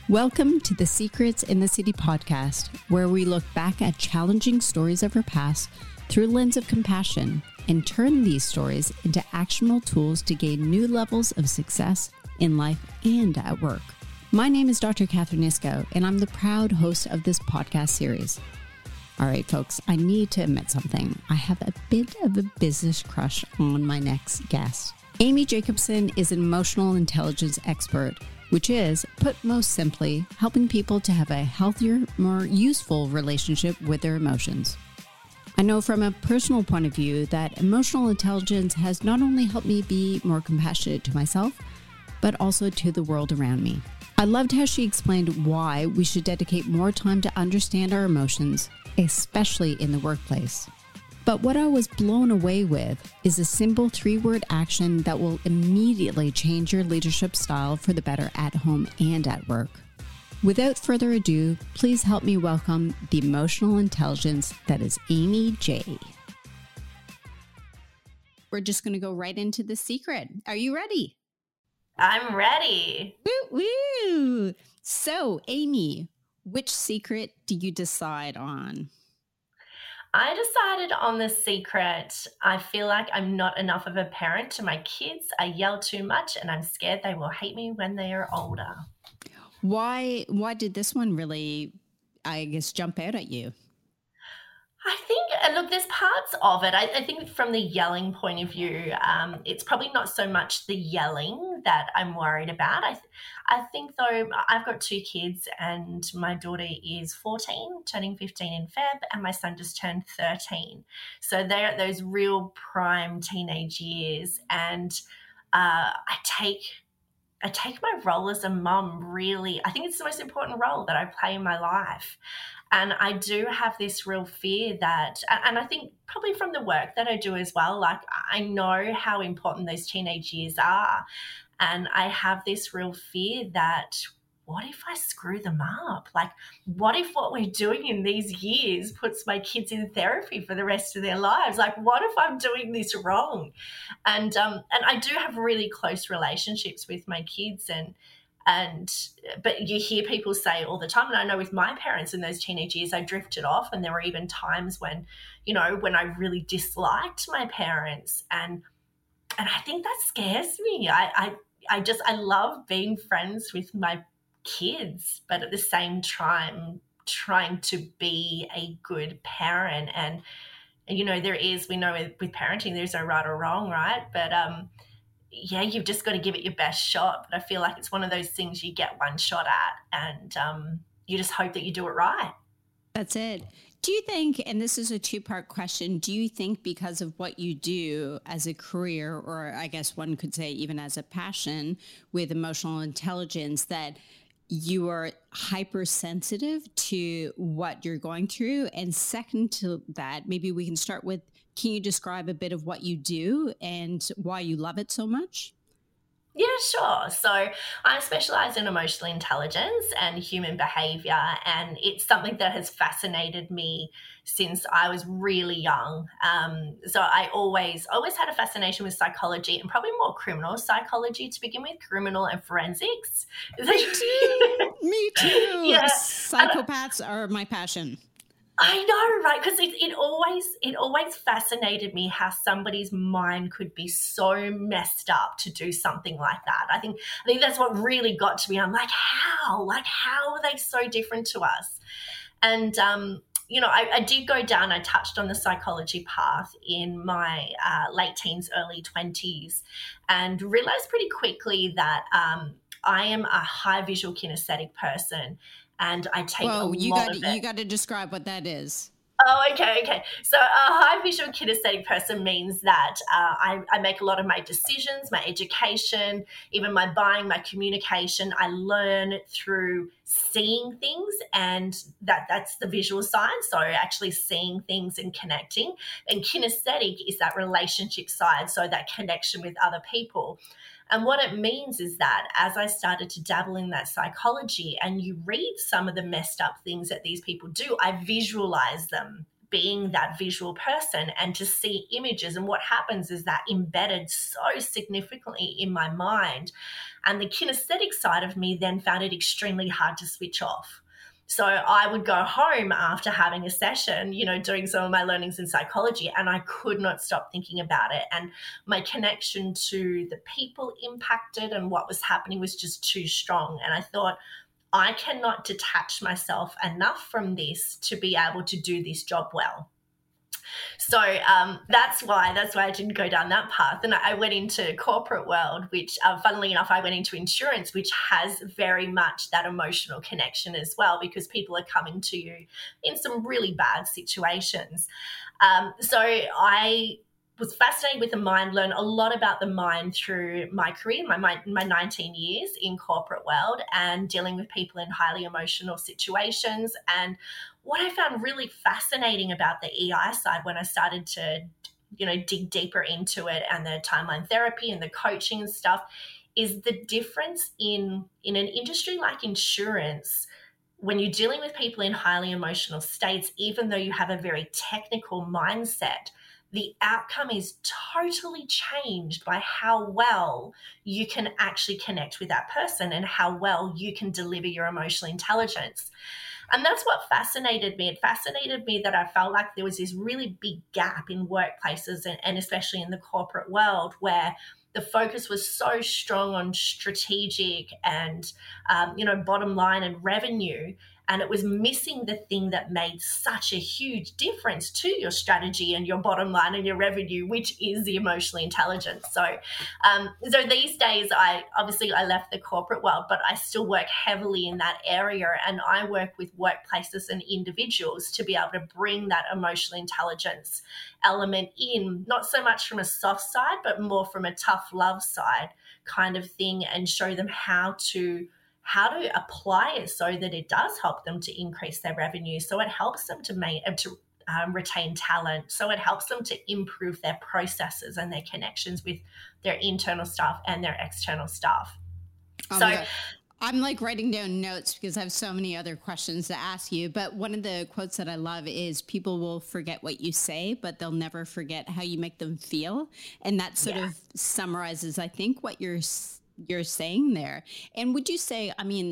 Welcome to the Secrets in the City podcast, where we look back at challenging stories of our past through a lens of compassion and turn these stories into actionable tools to gain new levels of success in life and at work. My name is Dr. Catherine Isco, and I'm the proud host of this podcast series. All right, folks, I need to admit something. I have a bit of a business crush on my next guest. Amy Jacobson is an emotional intelligence expert, which is, put most simply, helping people to have a healthier, more useful relationship with their emotions. I know from a personal point of view that emotional intelligence has not only helped me be more compassionate to myself, but also to the world around me. I loved how she explained why we should dedicate more time to understand our emotions, especially in the workplace. But what I was blown away with is a simple 3-word action that will immediately change your leadership style for the better at home and at work. Without further ado, please help me welcome the emotional intelligence that is Amy J. We're just going to go right into the secret. Are you ready? I'm ready. Woo woo! So, Amy, which secret do you decide on? I decided on the secret. I feel like I'm not enough of a parent to my kids. I yell too much and I'm scared they will hate me when they are older. Why did this one really, I guess, jump out at you? I think, look, there's parts of it. I think from the yelling point of view, it's probably not so much the yelling that I'm worried about. I think, though, I've got 2 kids and my daughter is 14, turning 15 in Feb, and my son just turned 13. So they're at those real prime teenage years. And I take my role as a mum really, I think it's the most important role that I play in my life. And I do have this real fear that, and I think probably from the work that I do as well, like I know how important those teenage years are. And I have this real fear that what if I screw them up? Like, what if what we're doing in these years puts my kids in therapy for the rest of their lives? Like, what if I'm doing this wrong? And I do have really close relationships with my kids, but you hear people say all the time, and I know with my parents in those teenage years, I drifted off, and there were even times when, when I really disliked my parents, and I think that scares me. I love being friends with my kids, but at the same time trying to be a good parent. And we know with parenting there's no right or wrong, right? But yeah, you've just got to give it your best shot. But I feel like it's one of those things you get one shot at, and you just hope that you do it right. That's it. Do you think, and this is a 2-part question, do you think because of what you do as a career, or I guess one could say even as a passion with emotional intelligence, that you are hypersensitive to what you're going through? And second to that, maybe we can start with, can you describe a bit of what you do and why you love it so much? Yeah, sure. So I specialize in emotional intelligence and human behavior, and it's something that has fascinated me since I was really young. So I always had a fascination with psychology, and probably more criminal psychology to begin with, criminal and forensics. Me too. Yeah. Psychopaths are my passion. I know, right? Because it always fascinated me how somebody's mind could be so messed up to do something like that. I think that's what really got to me. I'm like, how? Like, how are they so different to us? And I did go down. I touched on the psychology path in my late teens, early 20s, and realized pretty quickly that I am a high visual kinesthetic person. And I take you got to describe what that is. Oh, okay. So a high visual kinesthetic person means that I make a lot of my decisions, my education, even my buying, my communication. I learn through seeing things, and that's the visual side. So actually seeing things and connecting. And kinesthetic is that relationship side, so that connection with other people. And what it means is that as I started to dabble in that psychology and you read some of the messed up things that these people do, I visualize them being that visual person and to see images. And what happens is that embedded so significantly in my mind. And the kinesthetic side of me then found it extremely hard to switch off. So I would go home after having a session, doing some of my learnings in psychology, and I could not stop thinking about it. And my connection to the people impacted and what was happening was just too strong. And I thought, I cannot detach myself enough from this to be able to do this job well. So that's why I didn't go down that path. And I went into corporate world, which funnily enough, I went into insurance, which has very much that emotional connection as well, because people are coming to you in some really bad situations. So I was fascinated with the mind, learned a lot about the mind through my career, my 19 years in corporate world and dealing with people in highly emotional situations. And what I found really fascinating about the EI side when I started to, dig deeper into it and the timeline therapy and the coaching and stuff is the difference in an industry like insurance. When you're dealing with people in highly emotional states, even though you have a very technical mindset, the outcome is totally changed by how well you can actually connect with that person and how well you can deliver your emotional intelligence. And that's what fascinated me. It fascinated me that I felt like there was this really big gap in workplaces and especially in the corporate world where the focus was so strong on strategic and, bottom line and revenue. And it was missing the thing that made such a huge difference to your strategy and your bottom line and your revenue, which is the emotional intelligence. So these days, I left the corporate world, but I still work heavily in that area. And I work with workplaces and individuals to be able to bring that emotional intelligence element in, not so much from a soft side, but more from a tough love side kind of thing, and show them how to apply it so that it does help them to increase their revenue. So it helps them to retain talent. So it helps them to improve their processes and their connections with their internal staff and their external staff. I'm like writing down notes because I have so many other questions to ask you. But one of the quotes that I love is people will forget what you say, but they'll never forget how you make them feel. And that sort of summarizes, I think, what you're saying there. And would you say,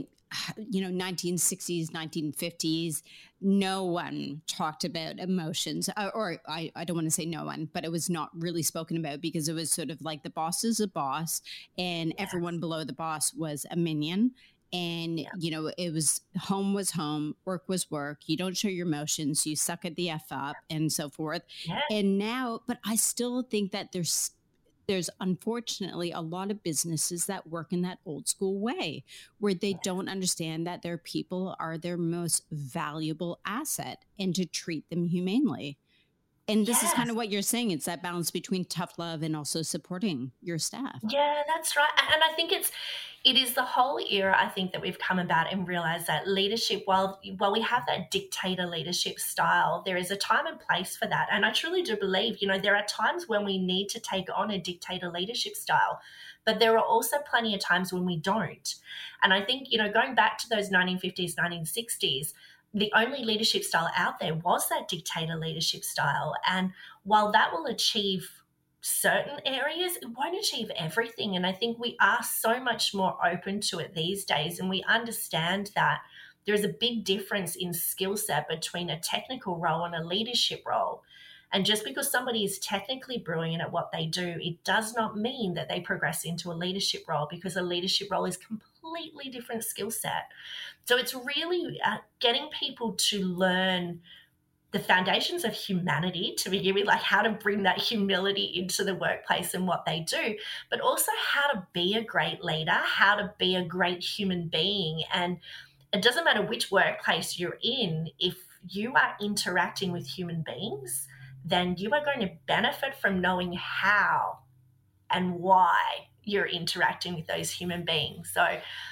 1960s, 1950s, no one talked about emotions, or I don't want to say no one, but it was not really spoken about because it was sort of like the boss is a boss and everyone below the boss was a minion. And, it was home, work was work. You don't show your emotions, you suck at the F up and so forth. Yeah. And now, but I still think that there's unfortunately a lot of businesses that work in that old school way where they don't understand that their people are their most valuable asset and to treat them humanely. And this is kind of what you're saying. It's that balance between tough love and also supporting your staff. Yeah, that's right. And I think it is the whole era, I think, that we've come about and realized that leadership, while we have that dictator leadership style, there is a time and place for that. And I truly do believe, there are times when we need to take on a dictator leadership style, but there are also plenty of times when we don't. And I think, going back to those 1950s, 1960s, the only leadership style out there was that dictator leadership style. And while that will achieve certain areas, it won't achieve everything. And I think we are so much more open to it these days. And we understand that there's a big difference in skill set between a technical role and a leadership role. And just because somebody is technically brilliant at what they do, it does not mean that they progress into a leadership role, because a leadership role is completely different skill set. So it's really getting people to learn the foundations of humanity to begin with, like how to bring that humility into the workplace and what they do, but also how to be a great leader, how to be a great human being. And it doesn't matter which workplace you're in, if you are interacting with human beings, then you are going to benefit from knowing how and why you're interacting with those human beings. So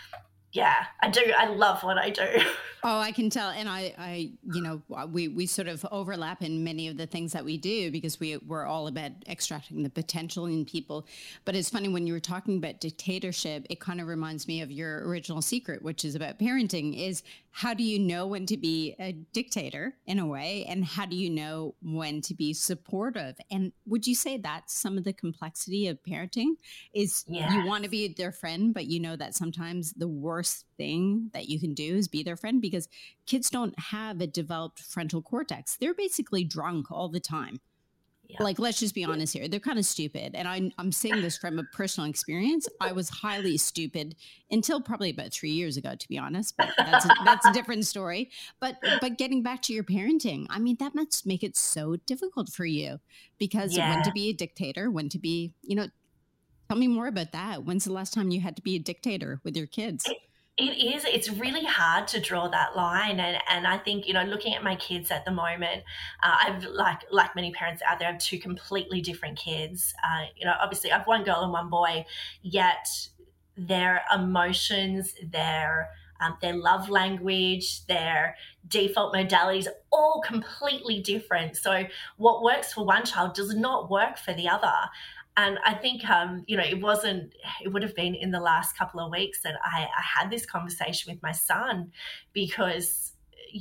Yeah, I do. I love what I do. Oh, I can tell. And we sort of overlap in many of the things that we do because we're all about extracting the potential in people. But it's funny when you were talking about dictatorship, it kind of reminds me of your original secret, which is about parenting, is how do you know when to be a dictator in a way? And how do you know when to be supportive? And would you say that's some of the complexity of parenting is Yeah. you want to be their friend, but you know that sometimes the worst thing that you can do is be their friend because kids don't have a developed frontal cortex. They're basically drunk all the time. Yeah. Like, let's just be honest here. They're kind of stupid. And I'm saying this from a personal experience. I was highly stupid until probably about 3 years ago, to be honest. But that's a different story. But getting back to your parenting, I mean, that must make it so difficult for you because when to be a dictator, when to be, tell me more about that. When's the last time you had to be a dictator with your kids? It is. It's really hard to draw that line, and I think looking at my kids at the moment, I've like many parents out there, I have two completely different kids. Obviously, I've one girl and one boy, yet their emotions, their love language, their default modalities, all completely different. So what works for one child does not work for the other. And I think, it would have been in the last couple of weeks that I had this conversation with my son because,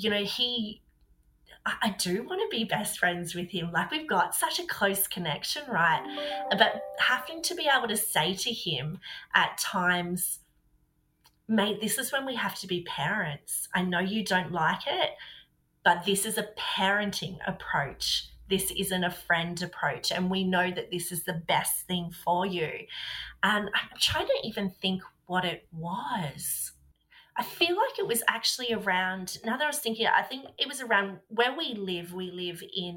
I do want to be best friends with him. Like we've got such a close connection, right? But having to be able to say to him at times, mate, this is when we have to be parents. I know you don't like it, but this is a parenting approach. This isn't a friend approach. And we know that this is the best thing for you. And I'm trying to even think what it was. I feel like it was actually around, now that I was thinking, I think it was around where we live. We live in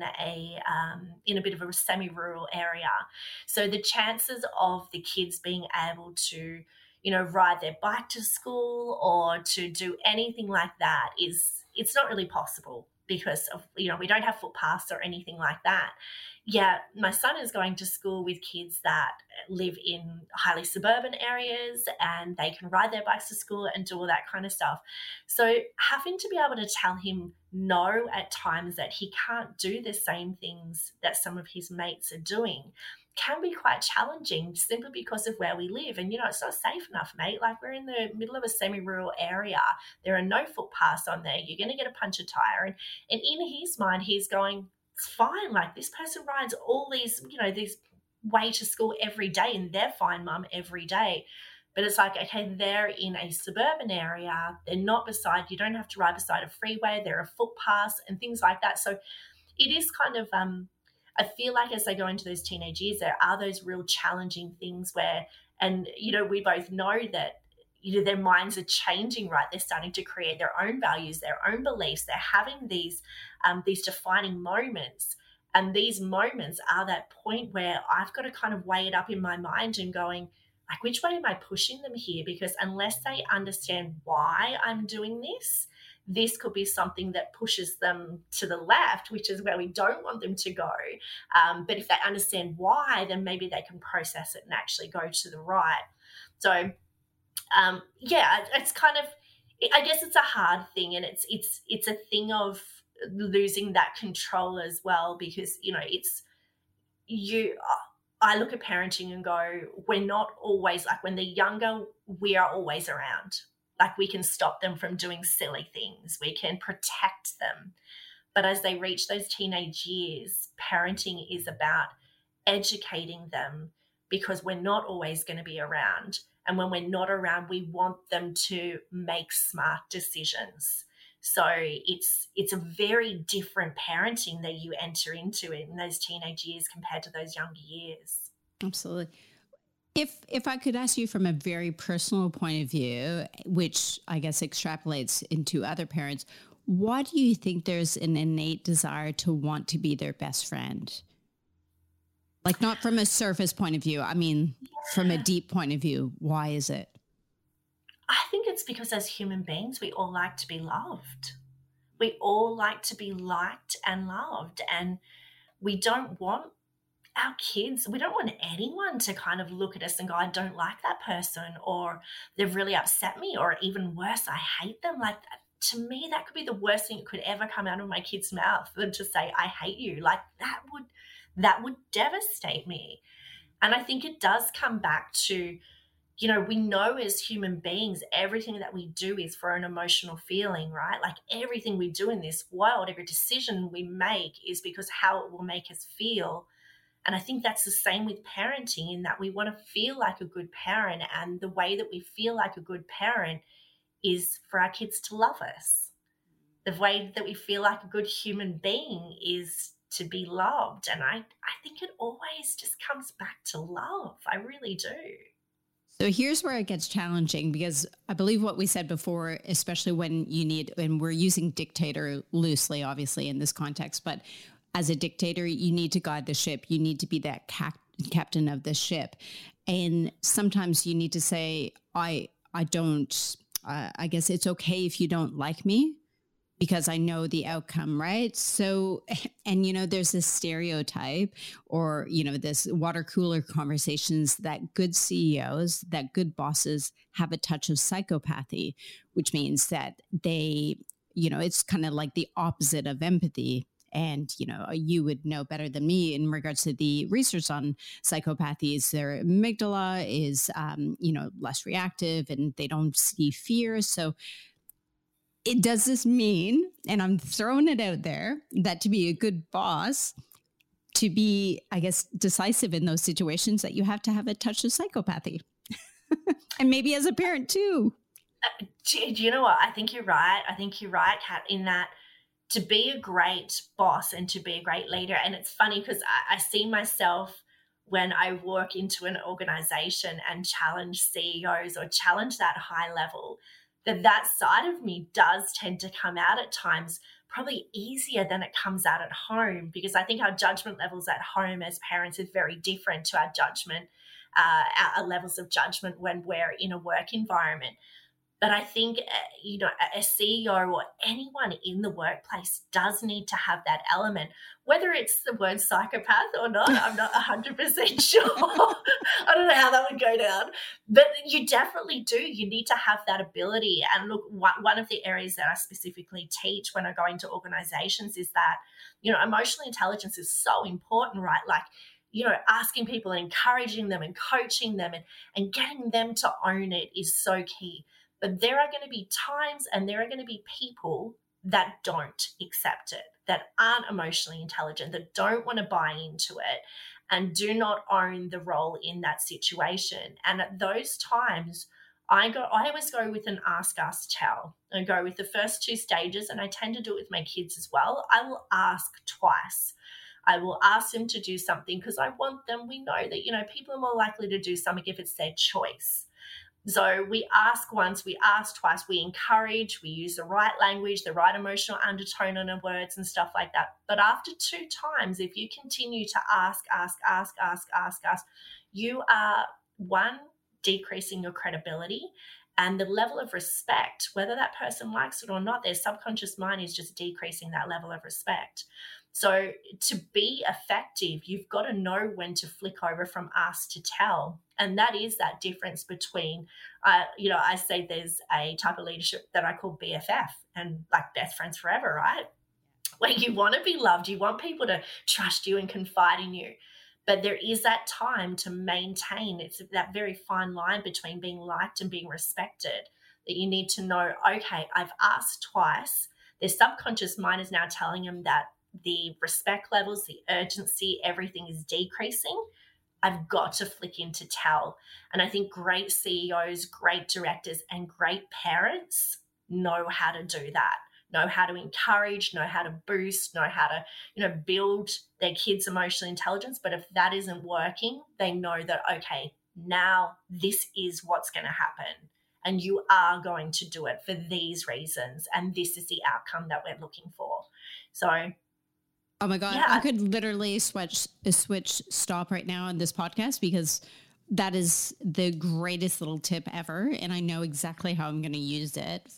a bit of a semi-rural area. So the chances of the kids being able to, ride their bike to school or to do anything like that it's not really possible because of, we don't have footpaths or anything like that. Yeah, my son is going to school with kids that live in highly suburban areas and they can ride their bikes to school and do all that kind of stuff. So having to be able to tell him no at times that he can't do the same things that some of his mates are doing can be quite challenging simply because of where we live. And, it's not safe enough, mate. Like we're in the middle of a semi-rural area. There are no footpaths on there. You're going to get a puncture tire. And in his mind, he's going, it's fine. Like this person rides all these way to school every day and they're fine, mum, every day. But it's like, okay, they're in a suburban area. They're not beside, you don't have to ride beside a freeway. There are footpaths and things like that. So it is kind of, I feel like as they go into those teenage years, there are those real challenging things where, and, we both know that, their minds are changing, right? They're starting to create their own values, their own beliefs. They're having these defining moments. And these moments are that point where I've got to kind of weigh it up in my mind and going, like, which way am I pushing them here? Because unless they understand why I'm doing this could be something that pushes them to the left, which is where we don't want them to go. But if they understand why, then maybe they can process it and actually go to the right. So, it's kind of, I guess it's a hard thing, and it's a thing of losing that control as well, because I look at parenting and go, we're not always, like when they're younger, we are always around. Like we can stop them from doing silly things. We can protect them. But as they reach those teenage years, parenting is about educating them because we're not always going to be around. And when we're not around, we want them to make smart decisions. So it's a very different parenting that you enter into in those teenage years compared to those younger years. Absolutely. If I could ask you from a very personal point of view, which I guess extrapolates into other parents, why do you think there's an innate desire to want to be their best friend? Like not from a surface point of view. I mean, from a deep point of view, why is it? I think it's because as human beings, we all like to be loved. We all like to be liked and loved. And we don't want our kids, we don't want anyone to kind of look at us and go, I don't like that person, or they've really upset me, or even worse, I hate them. Like, to me, that could be the worst thing that could ever come out of my kid's mouth, than to say, I hate you. Like, that would devastate me. And I think it does come back to, you know, we know as human beings, everything that we do is for an emotional feeling, right? Like, everything we do in this world, every decision we make is because how it will make us feel. And I think that's the same with parenting, in that we want to feel like a good parent. And the way that we feel like a good parent is for our kids to love us. The way that we feel like a good human being is to be loved. And I think it always just comes back to love. I really do. So here's where it gets challenging, because I believe what we said before, especially when we're using dictator loosely, obviously, in this context, but as a dictator, you need to guide the ship. You need to be that captain of the ship. And sometimes you need to say, I guess it's okay if you don't like me, because I know the outcome, right? So, and, you know, there's this stereotype, or, you know, this water cooler conversations that good CEOs, that good bosses have a touch of psychopathy, which means that they, you know, it's kind of like the opposite of empathy. And, you know, you would know better than me in regards to the research on psychopathies. Their amygdala is, you know, less reactive, and they don't see fear. So does this mean, and I'm throwing it out there, that to be a good boss, to be, I guess, decisive in those situations, that you have to have a touch of psychopathy? And maybe as a parent too. Do you know what? I think you're right. I think you're right, Kat, in that to be a great boss and to be a great leader. And it's funny because I see myself when I walk into an organization and challenge CEOs or challenge that high level, that side of me does tend to come out at times, probably easier than it comes out at home, because I think our judgment levels at home as parents is very different to our judgment, our levels of judgment when we're in a work environment. But I think, you know, a CEO or anyone in the workplace does need to have that element. Whether it's the word psychopath or not, I'm not 100% sure. I don't know how that would go down. But you definitely do. You need to have that ability. And look, one of the areas that I specifically teach when I go into organizations is that, you know, emotional intelligence is so important, right? Like, you know, asking people and encouraging them and coaching them and getting them to own it is so key. But there are going to be times and there are going to be people that don't accept it, that aren't emotionally intelligent, that don't want to buy into it and do not own the role in that situation. And at those times, I always go with an ask, tell. I go with the first two stages, and I tend to do it with my kids as well. I will ask twice. I will ask them to do something because I want them. We know that, you know, people are more likely to do something if it's their choice. So we ask once, we ask twice, we encourage, we use the right language, the right emotional undertone on the words and stuff like that. But after 2 times, if you continue to ask, you are, one, decreasing your credibility, and the level of respect, whether that person likes it or not, their subconscious mind is just decreasing that level of respect. So to be effective, you've got to know when to flick over from ask to tell. And that is that difference between, you know, I say there's a type of leadership that I call BFF, and like best friends forever, right? Where you want to be loved, you want people to trust you and confide in you. But there is that time to maintain. It's that very fine line between being liked and being respected, that you need to know, okay, I've asked twice. Their subconscious mind is now telling them that the respect levels, the urgency, everything is decreasing. I've got to flick into tell. And I think great CEOs, great directors, and great parents know how to do that, know how to encourage, know how to boost, know how to, you know, build their kids' emotional intelligence. But if that isn't working, they know that, okay, now this is what's going to happen. And you are going to do it for these reasons. And this is the outcome that we're looking for. So, oh my God, yeah. I could literally switch stop right now on this podcast, because that is the greatest little tip ever. And I know exactly how I'm going to use it.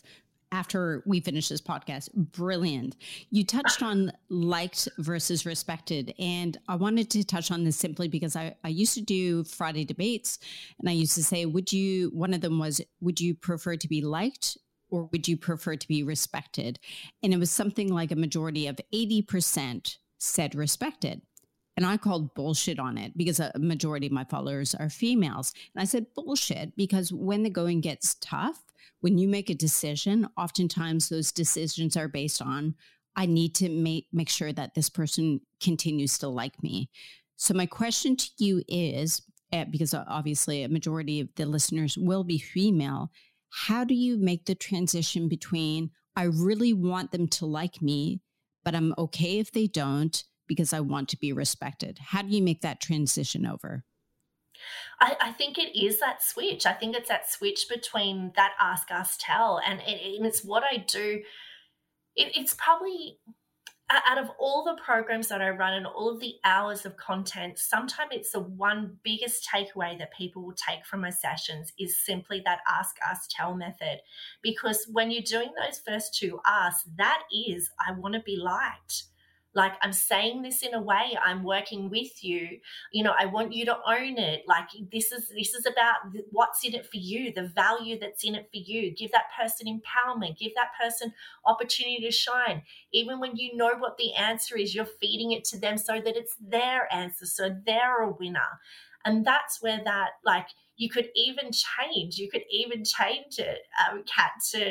after we finish this podcast. Brilliant. You touched on liked versus respected. And I wanted to touch on this simply because I used to do Friday debates, and I used to say, one of them was, would you prefer to be liked or would you prefer to be respected? And it was something like a majority of 80% said respected. And I called bullshit on it because a majority of my followers are females. And I said bullshit because when the going gets tough, when you make a decision, oftentimes those decisions are based on, I need to make sure that this person continues to like me. So my question to you is, because obviously a majority of the listeners will be female, how do you make the transition between, I really want them to like me, but I'm okay if they don't, because I want to be respected? How do you make that transition over? I think it is that switch. I think it's that switch between that ask, us, tell. And it's what I do. It's probably, out of all the programs that I run and all of the hours of content, sometimes it's the one biggest takeaway that people will take from my sessions is simply that ask, us, tell method. Because when you're doing those first two asks, that is, I want to be liked. Like, I'm saying this in a way, I'm working with you. I want you to own it. Like, this is about what's in it for you, the value that's in it for you. Give that person empowerment. Give that person opportunity to shine. Even when you know what the answer is, you're feeding it to them so that it's their answer, so they're a winner. And that's where that, like, you could even change it, Kat,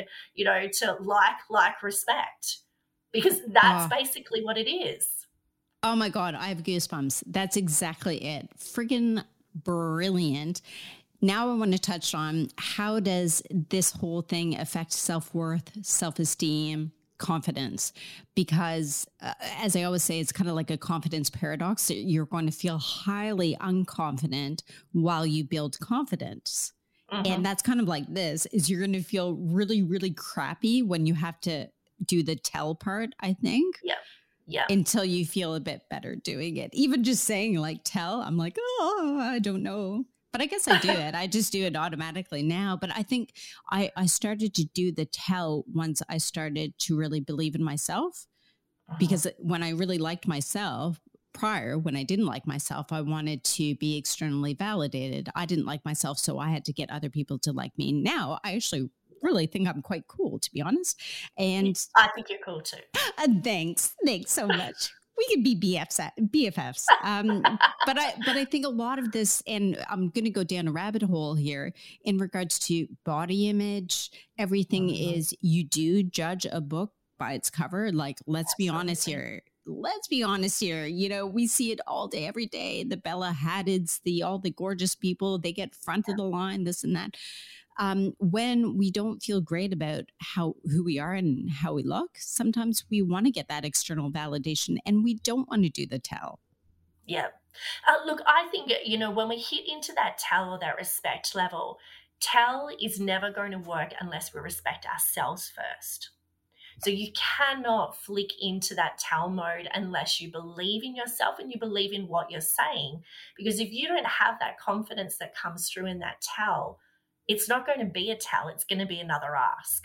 to like, respect. Because that's basically what it is. Oh my God, I have goosebumps. That's exactly it. Friggin' brilliant. Now I want to touch on, how does this whole thing affect self-worth, self-esteem, confidence? Because as I always say, it's kind of like a confidence paradox. You're going to feel highly unconfident while you build confidence. Mm-hmm. And that's kind of like this, is you're going to feel really, really crappy when you have to do the tell part, I think. Yeah. Until you feel a bit better doing it. Even just saying like tell, I'm like, oh, I don't know. But I guess I do it. I just do it automatically now. But I think I started to do the tell once I started to really believe in myself. Because when I really liked myself prior, when I didn't like myself, I wanted to be externally validated. I didn't like myself, so I had to get other people to like me. Now I actually really think I'm quite cool, to be honest. And I think you're cool too. Thanks so much. We could be BFFs. But I think a lot of this, and I'm going to go down a rabbit hole here in regards to body image. Everything is, you do judge a book by its cover. Like, let's be honest here. We see it all day, every day. The Bella Hadids, all the gorgeous people, they get front of the line, this and that. When we don't feel great about who we are and how we look, sometimes we want to get that external validation, and we don't want to do the tell. Yeah. Look, I think, when we hit into that tell or that respect level, tell is never going to work unless we respect ourselves first. So you cannot flick into that tell mode unless you believe in yourself and you believe in what you're saying. Because if you don't have that confidence that comes through in that tell, it's not going to be a tell. It's going to be another ask.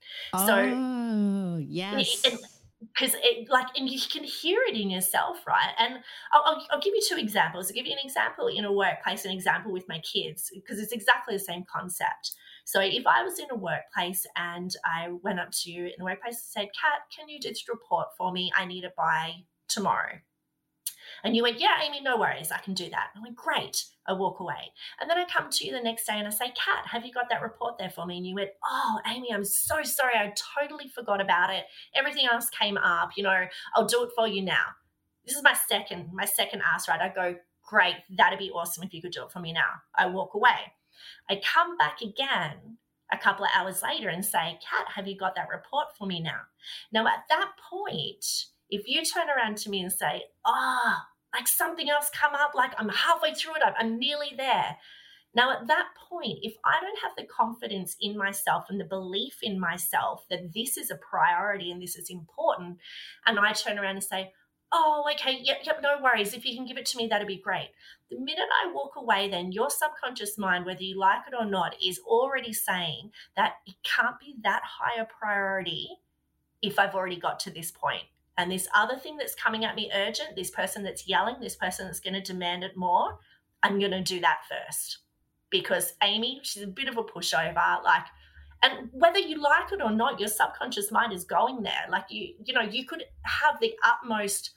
Oh, yes. Because and you can hear it in yourself, right? And I'll give you two examples. I'll give you an example in a workplace, an example with my kids, because it's exactly the same concept. So if I was in a workplace and I went up to you in the workplace and said, Kat, can you do this report for me? I need it by tomorrow. And you went, yeah, Amy, no worries, I can do that. I went, great. I walk away. And then I come to you the next day and I say, Kat, have you got that report there for me? And you went, oh, Amy, I'm so sorry. I totally forgot about it. Everything else came up. I'll do it for you now. This is my second ask, right? I go, great. That'd be awesome if you could do it for me now. I walk away. I come back again a couple of hours later and say, Kat, have you got that report for me now? Now, at that point, if you turn around to me and say, like something else come up, like I'm halfway through it, I'm nearly there. Now, at that point, if I don't have the confidence in myself and the belief in myself that this is a priority and this is important, and I turn around and say, oh, okay, yep, no worries. If you can give it to me, that'd be great. The minute I walk away, then your subconscious mind, whether you like it or not, is already saying that it can't be that high a priority if I've already got to this point. And this other thing that's coming at me urgent, this person that's yelling, this person that's going to demand it more, I'm going to do that first. Because Amy, she's a bit of a pushover, like, and whether you like it or not, your subconscious mind is going there. Like you could have the utmost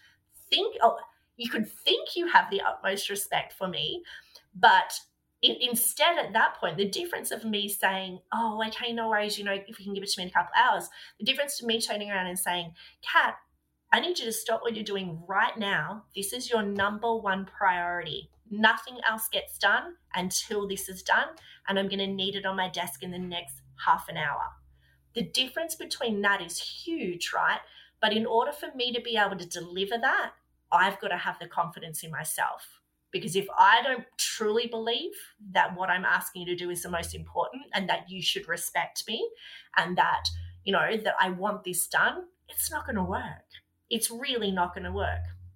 you could think you have the utmost respect for me, but instead at that point, the difference of me saying, oh, okay, no worries, if you can give it to me in a couple of hours, the difference to me turning around and saying, Kat, I need you to stop what you're doing right now. This is your number one priority. Nothing else gets done until this is done, and I'm going to need it on my desk in the next half an hour. The difference between that is huge, right? But in order for me to be able to deliver that, I've got to have the confidence in myself. Because if I don't truly believe that what I'm asking you to do is the most important and that you should respect me and that, that I want this done, it's not going to work. It's really not going to work.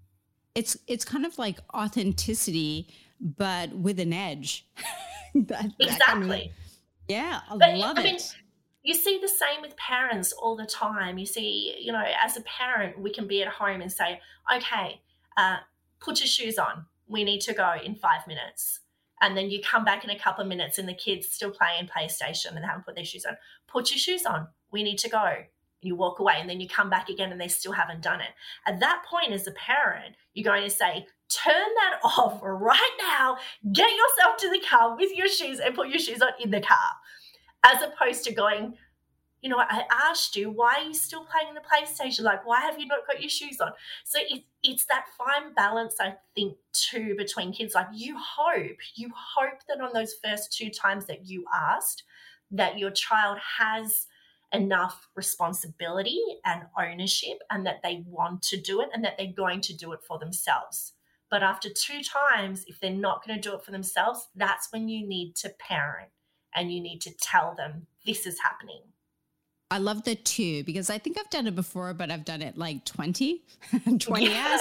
It's kind of like authenticity, but with an edge. Exactly. Kind of, yeah, I love it. You see the same with parents all the time. You see, as a parent, we can be at home and say, okay, put your shoes on. We need to go in 5 minutes. And then you come back in a couple of minutes and the kids still playing PlayStation and they haven't put their shoes on. Put your shoes on. We need to go. You walk away and then you come back again and they still haven't done it. At that point, as a parent, you're going to say, turn that off right now. Get yourself to the car with your shoes and put your shoes on in the car. As opposed to going, I asked you, why are you still playing the PlayStation? Like, why have you not got your shoes on? So it's that fine balance, I think, too, between kids. Like, you hope that on those first 2 times that you asked, that your child has enough responsibility and ownership and that they want to do it and that they're going to do it for themselves. But after 2 times, if they're not going to do it for themselves, that's when you need to parent and you need to tell them this is happening. I love the 2 because I think I've done it before, but I've done it like 20 years.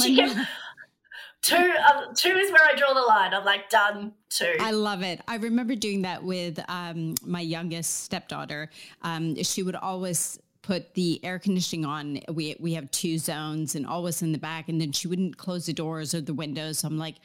2 is where I draw the line. I'm like, done 2. I love it. I remember doing that with my youngest stepdaughter. She would always put the air conditioning on. We have 2 zones and always in the back, and then she wouldn't close the doors or the windows. So I'm like,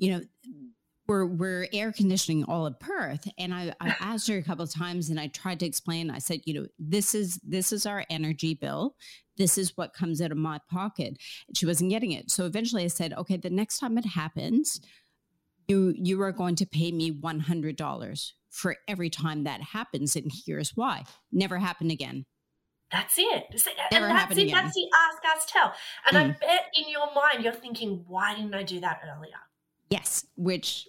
we're air conditioning all of Perth. And I asked her a couple of times and I tried to explain. I said, this is our energy bill. This is what comes out of my pocket. And she wasn't getting it. So eventually I said, okay, the next time it happens, you are going to pay me $100 for every time that happens. And here's why. Never happened again. That's it. Never happened again. That's the ask, tell. And I bet in your mind, you're thinking, why didn't I do that earlier? Yes, which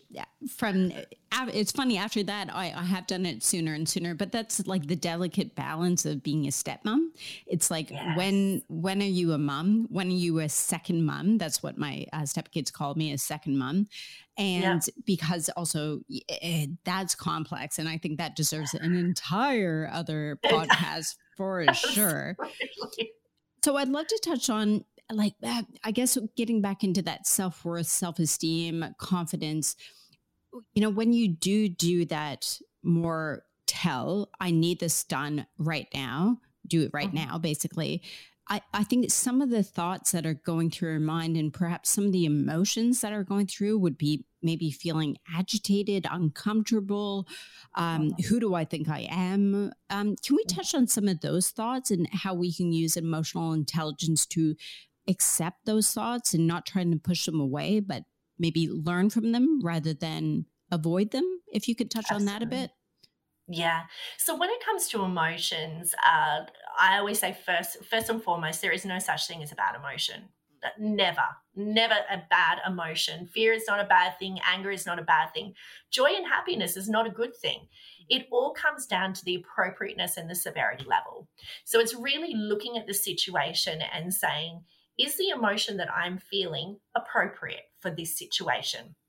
it's funny after that, I have done it sooner and sooner, but that's like the delicate balance of being a stepmom. It's like, yes. When are you a mom? When are you a second mom? That's what my stepkids called me, a second mom. And because also that's complex. And I think that deserves an entire other podcast for sure. So I'd love to touch on like that, I guess, getting back into that self-worth, self-esteem, confidence, when you do that more I need this done right now, do it right now, basically. I think some of the thoughts that are going through your mind and perhaps some of the emotions that are going through would be maybe feeling agitated, uncomfortable. Who do I think I am? Can we touch on some of those thoughts and how we can use emotional intelligence to accept those thoughts and not trying to push them away, but maybe learn from them rather than avoid them? If you could touch on that a bit. Yeah. So when it comes to emotions, I always say first and foremost, there is no such thing as a bad emotion. Never a bad emotion. Fear is not a bad thing. Anger is not a bad thing. Joy and happiness is not a good thing. It all comes down to the appropriateness and the severity level. So it's really looking at the situation and saying, is the emotion that I'm feeling appropriate for this situation?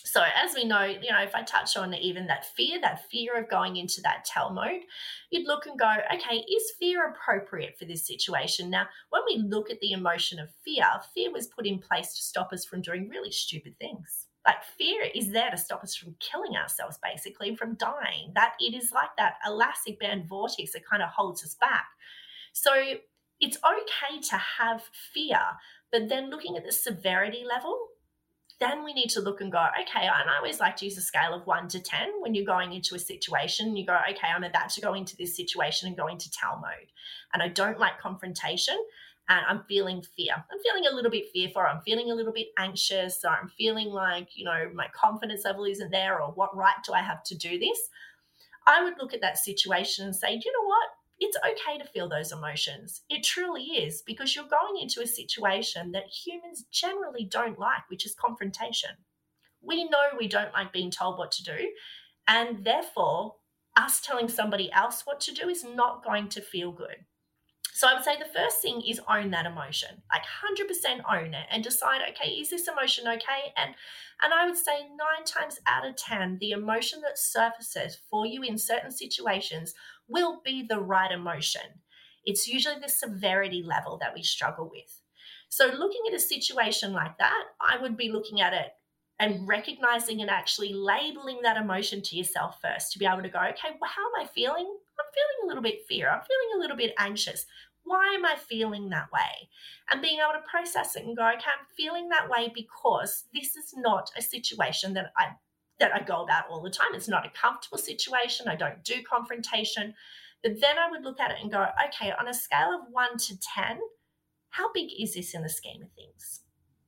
So as we know, if I touch on even that fear of going into that tell mode, you'd look and go, okay, is fear appropriate for this situation? Now, when we look at the emotion of fear was put in place to stop us from doing really stupid things. Like fear is there to stop us from killing ourselves, basically, from dying. That it is like that elastic band vortex that kind of holds us back. So it's okay to have fear, but then looking at the severity level, then we need to look and go, okay, and I always like to use a scale of 1 to 10 when you're going into a situation. You go, okay, I'm about to go into this situation and go into tell mode. And I don't like confrontation and I'm feeling fear. I'm feeling a little bit fearful. I'm feeling a little bit anxious, or I'm feeling like, my confidence level isn't there, or what right do I have to do this? I would look at that situation and say, you know what? It's okay to feel those emotions. It truly is, because you're going into a situation that humans generally don't like, which is confrontation. We know we don't like being told what to do, and therefore us telling somebody else what to do is not going to feel good. So I would say the first thing is own that emotion, like 100% own it and decide, okay, is this emotion okay? And I would say 9 times out of 10, the emotion that surfaces for you in certain situations will be the right emotion. It's usually the severity level that we struggle with. So looking at a situation like that, I would be looking at it and recognizing and actually labeling that emotion to yourself first, to be able to go, okay, well, how am I feeling? I'm feeling a little bit fear. I'm feeling a little bit anxious. Why am I feeling that way? And being able to process it and go, okay, I'm feeling that way because this is not a situation that I go about all the time. It's not a comfortable situation. I don't do confrontation. But then I would look at it and go, okay, on a scale of 1 to 10, how big is this in the scheme of things?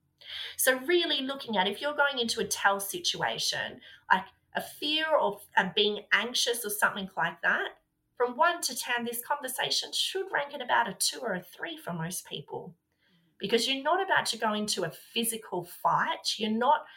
So really looking at, if you're going into a tell situation, like a fear of being anxious or something like that, from 1 to 10, this conversation should rank at about a 2 or a 3 for most people, because you're not about to go into a physical fight. You're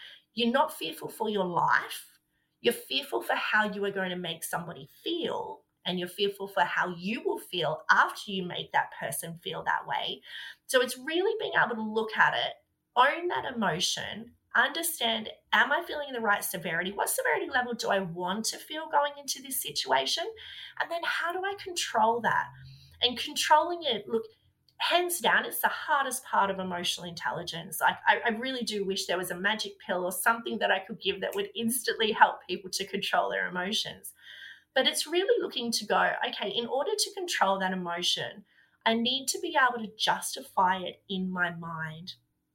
not fearful for your life. You're fearful for how you are going to make somebody feel, and you're fearful for how you will feel after you make that person feel that way. So it's really being able to look at it, own that emotion, understand, am I feeling the right severity? What severity level do I want to feel going into this situation? And then how do I control that? And controlling it, look, hands down, it's the hardest part of emotional intelligence. Like, I really do wish there was a magic pill or something that I could give that would instantly help people to control their emotions. But it's really looking to go, okay, in order to control that emotion, I need to be able to justify it in my mind.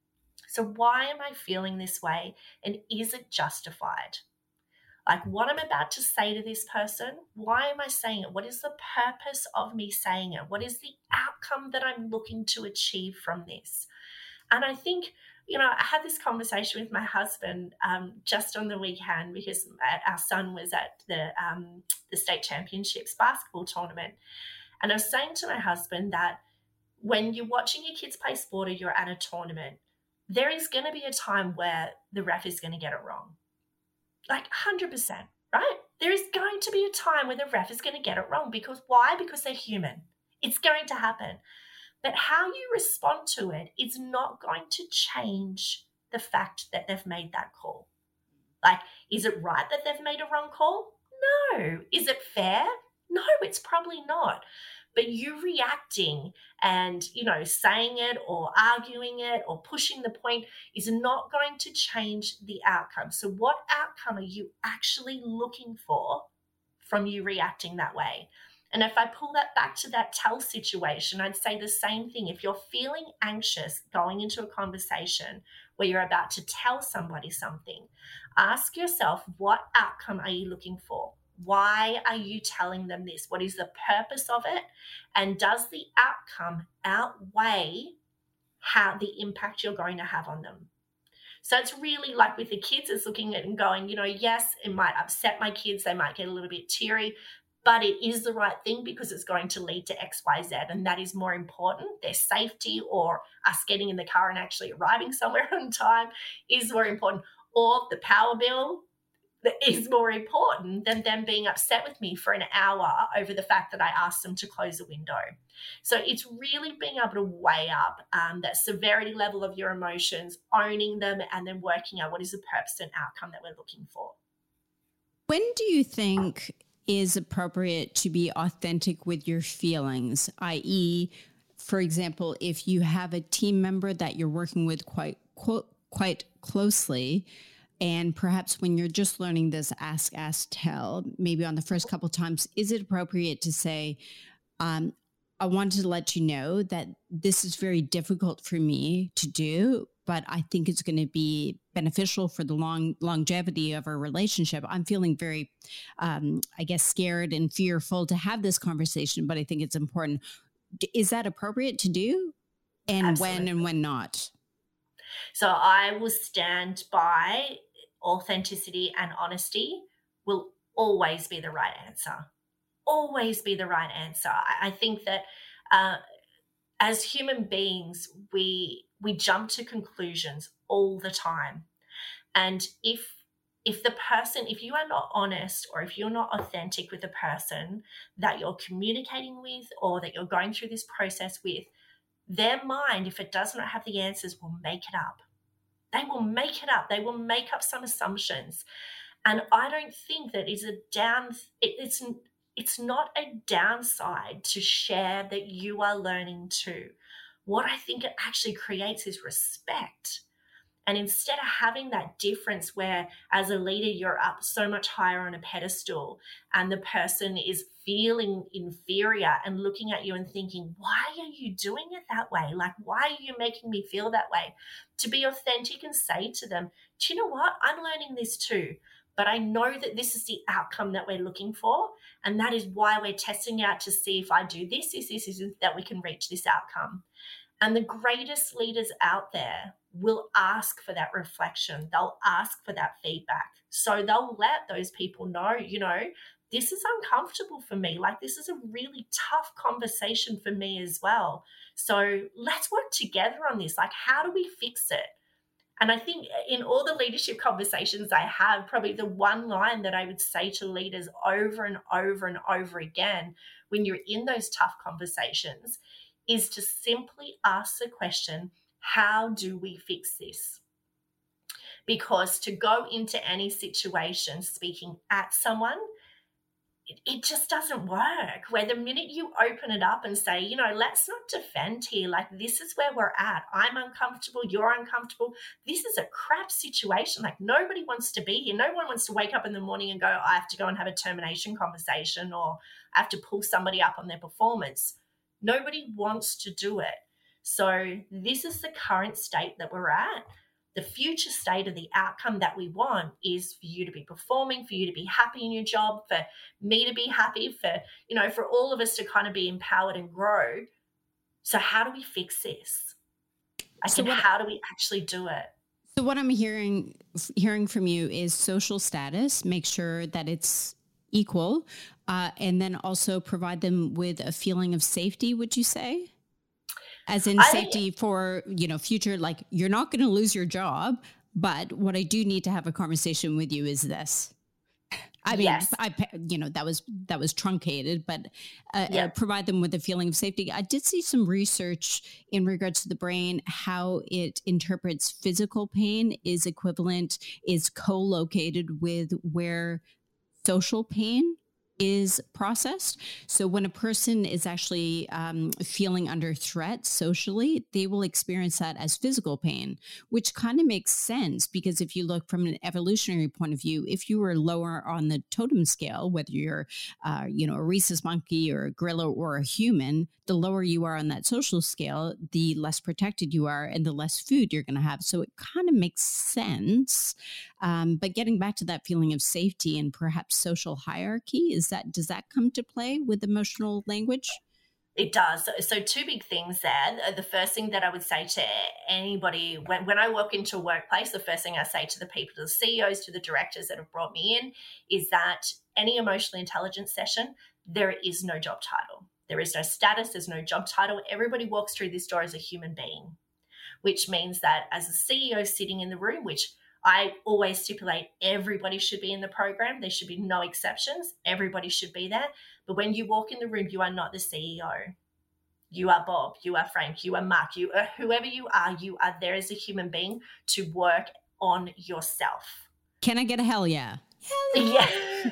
So why am I feeling this way? And is it justified? Like, what I'm about to say to this person, why am I saying it? What is the purpose of me saying it? What is the outcome that I'm looking to achieve from this? And I think, I had this conversation with my husband just on the weekend, because our son was at the state championships basketball tournament. And I was saying to my husband that when you're watching your kids play sport or you're at a tournament, there is going to be a time where the ref is going to get it wrong. Like 100%, right? There is going to be a time where the ref is going to get it wrong. Because why? Because they're human. It's going to happen. But how you respond to it is not going to change the fact that they've made that call. Like, is it right that they've made a wrong call? No. Is it fair? No, it's probably not. But you reacting and, saying it or arguing it or pushing the point is not going to change the outcome. So what outcome are you actually looking for from you reacting that way? And if I pull that back to that tell situation, I'd say the same thing. If you're feeling anxious going into a conversation where you're about to tell somebody something, ask yourself, what outcome are you looking for? Why are you telling them this? What is the purpose of it? And does the outcome outweigh how the impact you're going to have on them? So it's really like with the kids, it's looking at and going, yes, it might upset my kids. They might get a little bit teary, but it is the right thing because it's going to lead to X, Y, Z. And that is more important. Their safety, or us getting in the car and actually arriving somewhere on time, is more important. Or the power bill, is more important than them being upset with me for an hour over the fact that I asked them to close a window. So it's really being able to weigh up that severity level of your emotions, owning them, and then working out what is the purpose and outcome that we're looking for. When do you think is appropriate to be authentic with your feelings, i.e., for example, if you have a team member that you're working with quite closely, and perhaps when you're just learning this ask, tell, maybe on the first couple of times, is it appropriate to say, I wanted to let you know that this is very difficult for me to do, but I think it's going to be beneficial for the longevity of our relationship. I'm feeling very, scared and fearful to have this conversation, but I think it's important. Is that appropriate to do? And Absolutely. when and when not? So I will stand by authenticity, and honesty will always be the right answer. Always be the right answer. I think that as human beings, we jump to conclusions all the time. And if you are not honest, or if you're not authentic with the person that you're communicating with or that you're going through this process with, their mind, if it does not have the answers, will make it up. They will make it up. They will make up some assumptions. And I don't think that it's not a downside to share that you are learning too. What I think it actually creates is respect. And instead of having that difference where as a leader, you're up so much higher on a pedestal and the person is feeling inferior and looking at you and thinking, why are you doing it that way? Like, why are you making me feel that way? To be authentic and say to them, do you know what? I'm learning this too, but I know that this is the outcome that we're looking for. And that is why we're testing out to see if I do this, that we can reach this outcome. And the greatest leaders out there will ask for that reflection. They'll ask for that feedback. So they'll let those people know, this is uncomfortable for me. Like, this is a really tough conversation for me as well. So let's work together on this. Like, how do we fix it? And I think in all the leadership conversations I have, probably the one line that I would say to leaders over and over and over again when you're in those tough conversations is to simply ask the question, how do we fix this? Because to go into any situation speaking at someone, it just doesn't work. Where the minute you open it up and say, let's not defend here. Like, this is where we're at. I'm uncomfortable. You're uncomfortable. This is a crap situation. Like, nobody wants to be here. No one wants to wake up in the morning and go, I have to go and have a termination conversation, or I have to pull somebody up on their performance. Nobody wants to do it. So this is the current state that we're at. The future state of the outcome that we want is for you to be performing, for you to be happy in your job, for me to be happy, for all of us to kind of be empowered and grow. So how do we fix this? How do we actually do it? So what I'm hearing from you is social status, make sure that it's equal, and then also provide them with a feeling of safety, would you say? As in safety for, future, like, you're not going to lose your job, but what I do need to have a conversation with you is this. I mean, yes. That was truncated, but provide them with a feeling of safety. I did see some research in regards to the brain, how it interprets physical pain is co-located with where social pain is processed. So when a person is actually feeling under threat socially, they will experience that as physical pain, which kind of makes sense, because if you look from an evolutionary point of view, if you were lower on the totem scale, whether you're a rhesus monkey or a gorilla or a human, the lower you are on that social scale, the less protected you are and the less food you're going to have. So it kind of makes sense. But getting back to that feeling of safety and perhaps social hierarchy, does that come to play with emotional language? It does. So two big things there. The first thing that I would say to anybody, when I walk into a workplace, the first thing I say to the people, to the CEOs, to the directors that have brought me in, is that any emotional intelligence session, there is no job title. There is no status. There's no job title. Everybody walks through this door as a human being, which means that as a CEO sitting in the room, which I always stipulate everybody should be in the program. There should be no exceptions. Everybody should be there. But when you walk in the room, you are not the CEO. You are Bob, you are Frank, you are Mark, you are whoever you are there as a human being to work on yourself. Can I get a hell yeah? Hell yeah.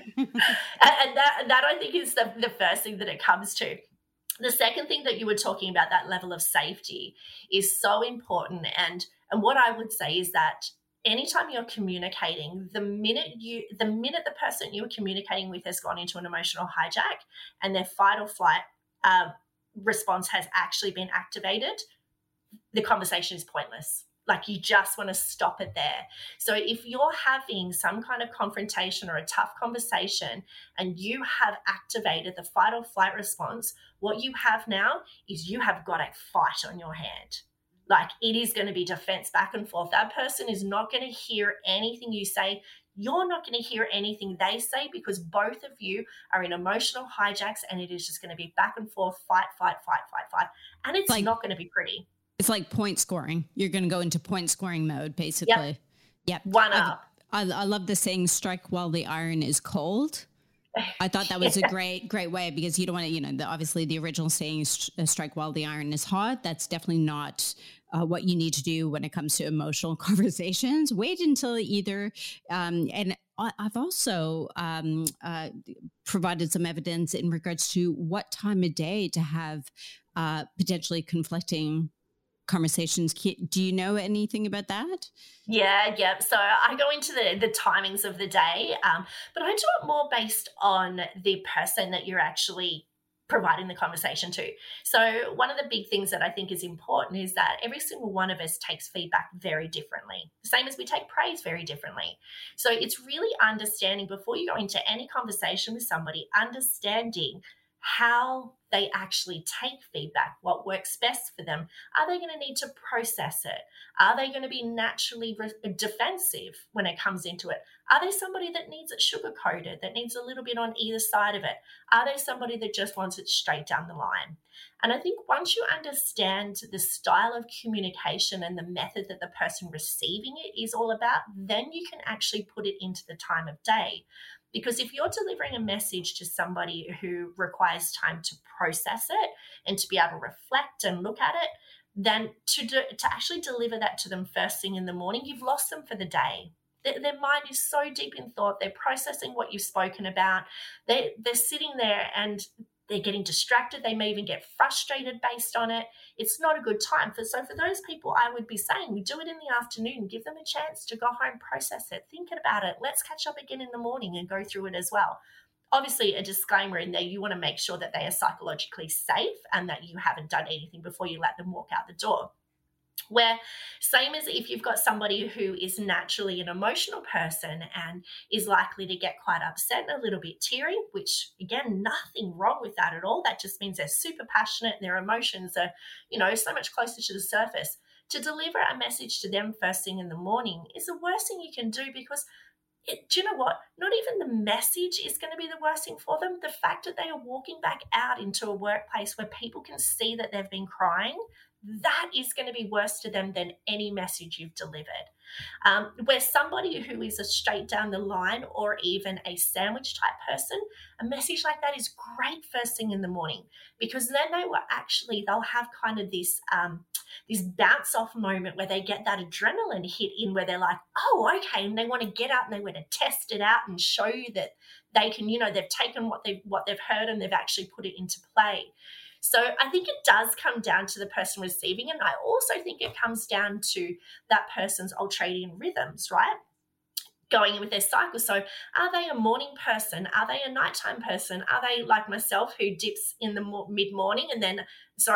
And that I think is the first thing that it comes to. The second thing that you were talking about, that level of safety, is so important. And what I would say is that anytime you're communicating, the minute the person you're communicating with has gone into an emotional hijack and their fight or flight response has actually been activated, the conversation is pointless. Like, you just want to stop it there. So if you're having some kind of confrontation or a tough conversation and you have activated the fight or flight response, what you have now is you have got a fight on your hand. Like, it is going to be defense back and forth. That person is not going to hear anything you say. You're not going to hear anything they say, because both of you are in emotional hijacks, and it is just going to be back and forth, fight. And it's not going to be pretty. It's like point scoring. You're going to go into point scoring mode, basically. Yep. One up. I love the saying, strike while the iron is cold. I thought that was a great way, because you don't want to, obviously the original saying is strike while the iron is hot. That's definitely not what you need to do when it comes to emotional conversations. Wait until either, and I've also provided some evidence in regards to what time of day to have potentially conflicting conversations. Do you know anything about that? Yeah. So I go into the timings of the day, but I do it more based on the person that you're actually providing the conversation to. So one of the big things that I think is important is that every single one of us takes feedback very differently, the same as we take praise very differently. So it's really understanding, before you go into any conversation with somebody, understanding how they actually take feedback, what works best for them. Are they going to need to process it? Are they going to be naturally defensive when it comes into it? Are they somebody that needs it sugar-coated, that needs a little bit on either side of it? Are they somebody that just wants it straight down the line? And I think once you understand the style of communication and the method that the person receiving it is all about, then you can actually put it into the time of day. Because if you're delivering a message to somebody who requires time to process it and to be able to reflect and look at it, then to actually deliver that to them first thing in the morning, you've lost them for the day. Their mind is so deep in thought. They're processing what you've spoken about. They're sitting there and they're getting distracted. They may even get frustrated based on it. It's not a good time. So for those people, I would be saying, do it in the afternoon. Give them a chance to go home, process it, think about it. Let's catch up again in the morning and go through it as well. Obviously, a disclaimer in there, you want to make sure that they are psychologically safe and that you haven't done anything before you let them walk out the door. Where, same as if you've got somebody who is naturally an emotional person and is likely to get quite upset and a little bit teary, which again, nothing wrong with that at all. That just means they're super passionate and their emotions are, so much closer to the surface. To deliver a message to them first thing in the morning is the worst thing you can do, because do you know what? Not even the message is going to be the worst thing for them. The fact that they are walking back out into a workplace where people can see that they've been crying, that is going to be worse to them than any message you've delivered. Where somebody who is a straight down the line or even a sandwich type person, a message like that is great first thing in the morning, because then they'll have kind of this bounce off moment where they get that adrenaline hit in, where they're like, oh, okay, and they want to get out and they want to test it out and show you that they can, they've taken what they've heard and they've actually put it into play. So I think it does come down to the person receiving, and I also think it comes down to that person's ultradian rhythms, right? Going in with their cycle. So are they a morning person? Are they a nighttime person? Are they like myself, who dips in the mid-morning and then,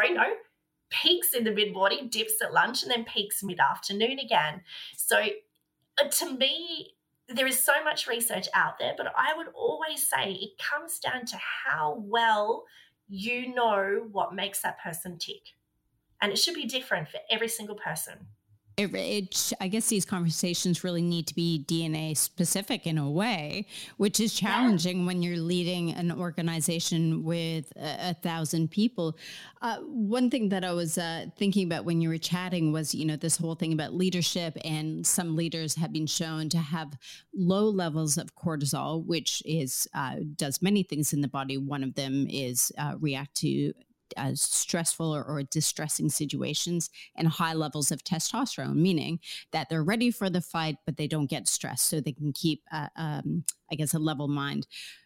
peaks in the mid-morning, dips at lunch, and then peaks mid-afternoon again? So to me, there is so much research out there, but I would always say it comes down to how well you know what makes that person tick. And it should be different for every single person. I guess these conversations really need to be DNA specific in a way, which is challenging when you're leading an organization with 1,000 people. One thing that I was thinking about when you were chatting was, this whole thing about leadership, and some leaders have been shown to have low levels of cortisol, which is does many things in the body. One of them is react to stressful or distressing situations, and high levels of testosterone, meaning that they're ready for the fight, but they don't get stressed, so they can keep, I guess, a level mind.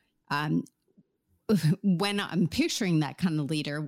When I'm picturing that kind of leader,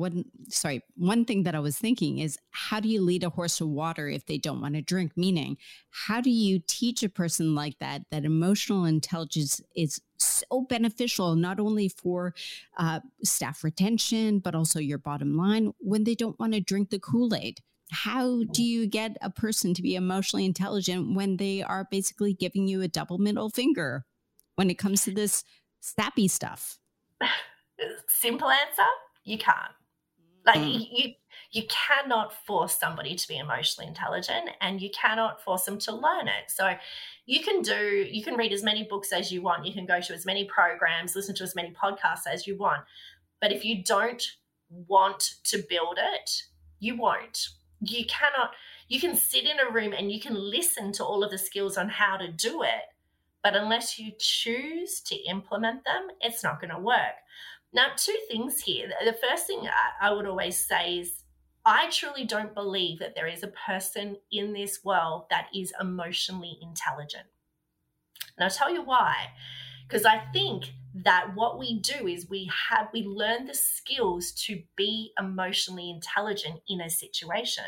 one thing that I was thinking is, how do you lead a horse to water if they don't want to drink? Meaning, how do you teach a person like that emotional intelligence is so beneficial, not only for staff retention, but also your bottom line when they don't want to drink the Kool-Aid? How do you get a person to be emotionally intelligent when they are basically giving you a double middle finger when it comes to this sappy stuff? Simple answer, you can't. You cannot force somebody to be emotionally intelligent, and you cannot force them to learn it. So you can read as many books as you want, you can go to as many programs, listen to as many podcasts as you want. But if you don't want to build it, you won't. You can sit in a room and you can listen to all of the skills on how to do it, but unless you choose to implement them, it's not going to work. Now, two things here. The first thing I would always say is, I truly don't believe that there is a person in this world that is emotionally intelligent. And I'll tell you why. Because I think that what we do is we learn the skills to be emotionally intelligent in a situation.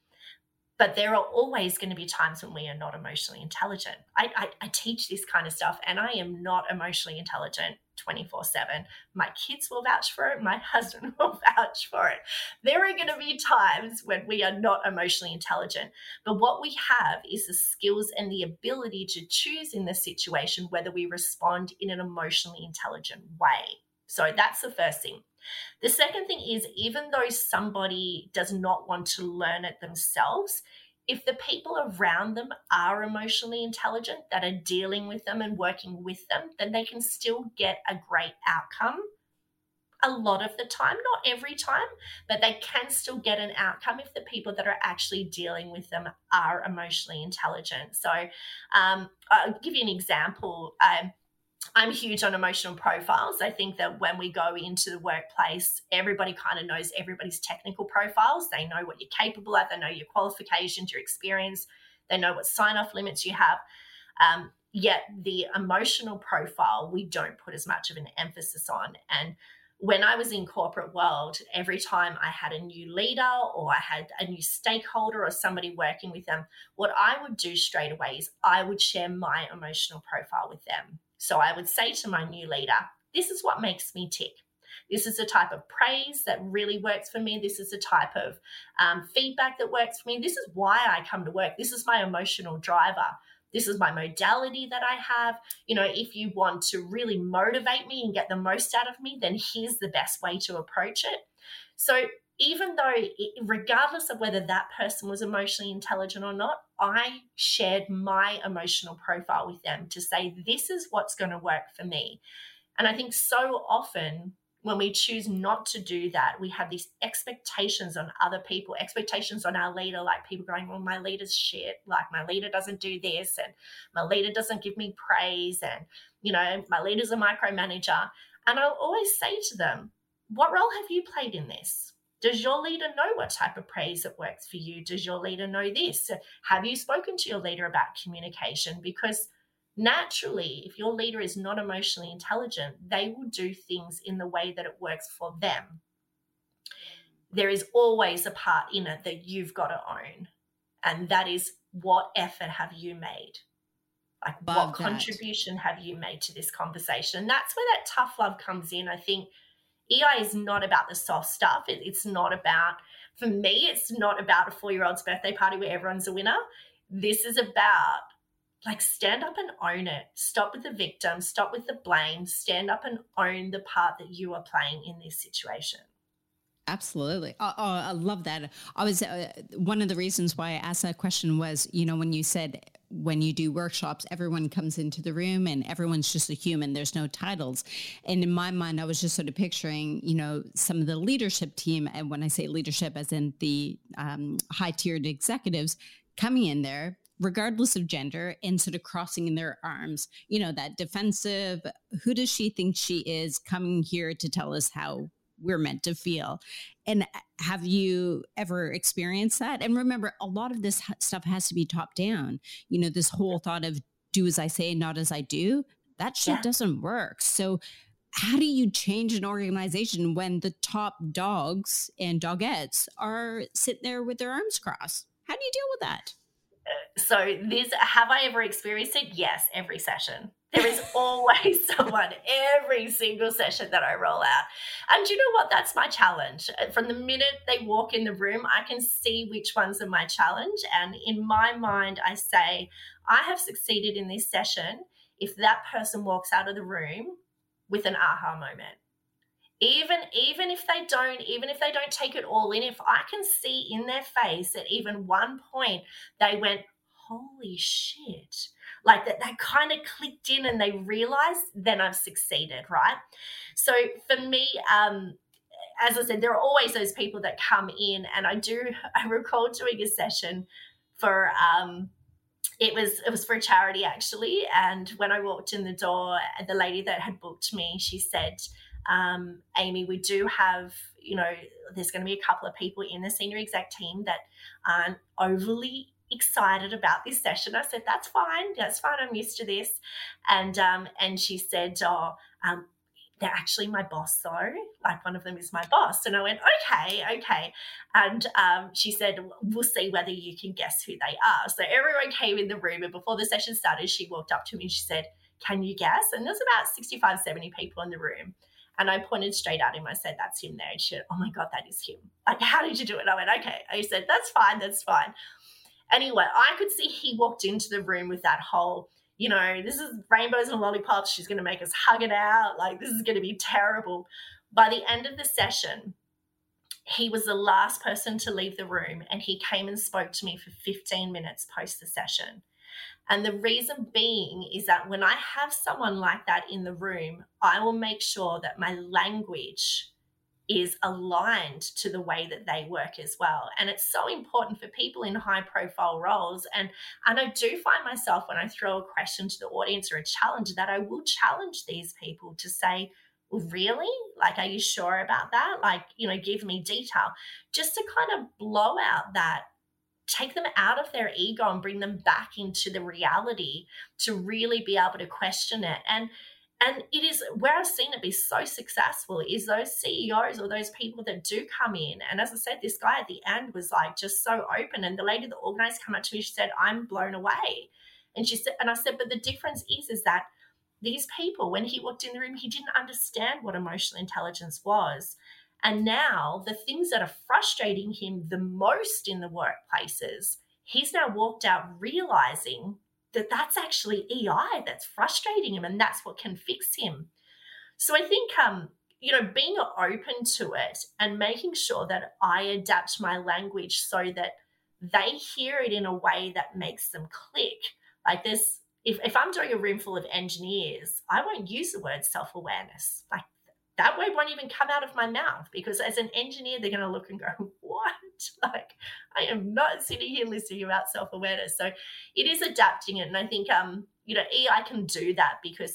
But there are always going to be times when we are not emotionally intelligent. I teach this kind of stuff, and I am not emotionally intelligent 24/7. My kids will vouch for it. My husband will vouch for it. There are going to be times when we are not emotionally intelligent. But what we have is the skills and the ability to choose in the situation whether we respond in an emotionally intelligent way. So that's the first thing. The second thing is, even though somebody does not want to learn it themselves, if the people around them are emotionally intelligent that are dealing with them and working with them, then they can still get a great outcome a lot of the time, not every time, but they can still get an outcome if the people that are actually dealing with them are emotionally intelligent. So I'll give you an example. I'm huge on emotional profiles. I think that when we go into the workplace, everybody kind of knows everybody's technical profiles. They know what you're capable of. They know your qualifications, your experience. They know what sign-off limits you have. Yet the emotional profile, we don't put as much of an emphasis on. And when I was in corporate world, every time I had a new leader or I had a new stakeholder or somebody working with them, what I would do straight away is I would share my emotional profile with them. So I would say to my new leader, this is what makes me tick. This is the type of praise that really works for me. This is the type of feedback that works for me. This is why I come to work. This is my emotional driver. This is my modality that I have. If you want to really motivate me and get the most out of me, then here's the best way to approach it. So even though, regardless of whether that person was emotionally intelligent or not, I shared my emotional profile with them to say, this is what's going to work for me. And I think so often when we choose not to do that, we have these expectations on other people, expectations on our leader, like people going, well, my leader's shit, like my leader doesn't do this, and my leader doesn't give me praise, and, my leader's a micromanager. And I'll always say to them, what role have you played in this? Does your leader know what type of praise that works for you? Does your leader know this? Have you spoken to your leader about communication? Because naturally, if your leader is not emotionally intelligent, they will do things in the way that it works for them. There is always a part in it that you've got to own. And that is, what effort have you made? Like, what contribution have you made to this conversation? That's where that tough love comes in. I think EI is not about the soft stuff. It's not about, for me, it's not about a 4-year-old's birthday party where everyone's a winner. This is about, stand up and own it. Stop with the victim. Stop with the blame. Stand up and own the part that you are playing in this situation. Absolutely. I love that. I was one of the reasons why I asked that question was, when you said when you do workshops, everyone comes into the room and everyone's just a human. There's no titles. And in my mind, I was just sort of picturing, some of the leadership team. And when I say leadership, as in the high tiered executives coming in there, regardless of gender, and sort of crossing in their arms, that defensive, who does she think she is, coming here to tell us how we're meant to feel. And have you ever experienced that? And remember, a lot of this stuff has to be top down. This whole thought of do as I say, not as I do, that shit doesn't work. So how do you change an organization when the top dogs and dogettes are sitting there with their arms crossed? How do you deal with that? So have I ever experienced it? Yes, every session. There is always someone every single session that I roll out. And you know what? That's my challenge. From the minute they walk in the room, I can see which ones are my challenge. And in my mind, I say, I have succeeded in this session if that person walks out of the room with an aha moment. Even if they don't take it all in, if I can see in their face at even one point they went, holy shit, like that kind of clicked in and they realized, then I've succeeded, right? So for me, as I said, there are always those people that come in, and I recall doing a session for it was for a charity actually, and when I walked in the door, the lady that had booked me, she said, Amy, we do have, there's going to be a couple of people in the senior exec team that aren't overly excited about this session. I said, that's fine. I'm used to this. And she said, they're actually my boss though. Like one of them is my boss. And I went, okay. And she said, we'll see whether you can guess who they are. So everyone came in the room, and before the session started, she walked up to me and she said, can you guess? And there's about 65, 70 people in the room. And I pointed straight at him. I said, that's him there. And she said, oh my God, that is him. Like, how did you do it? I went, okay. I said, that's fine. Anyway, I could see he walked into the room with that whole, this is rainbows and lollipops. She's going to make us hug it out. Like, this is going to be terrible. By the end of the session, he was the last person to leave the room, and he came and spoke to me for 15 minutes post the session. And the reason being is that when I have someone like that in the room, I will make sure that my language is aligned to the way that they work as well. And it's so important for people in high profile roles. And I do find myself, when I throw a question to the audience or a challenge, that I will challenge these people to say, well, really? Like, are you sure about that? Like, give me detail, just to kind of blow out that, take them out of their ego and bring them back into the reality to really be able to question it. And it is where I've seen it be so successful is those CEOs or those people that do come in. And as I said, this guy at the end was like just so open. And the lady that organized came up to me, she said, I'm blown away. And she said, and I said, but the difference is that these people, when he walked in the room, he didn't understand what emotional intelligence was. And now the things that are frustrating him the most in the workplaces, he's now walked out realizing that that's actually EI that's frustrating him, and that's what can fix him. So I think, being open to it and making sure that I adapt my language so that they hear it in a way that makes them click. Like this, if I'm doing a room full of engineers, I won't use the word self-awareness. Like, that word won't even come out of my mouth, because as an engineer, they're going to look and go, what? Like, I am not sitting here listening about self-awareness. So it is adapting it. And I think, EI can do that because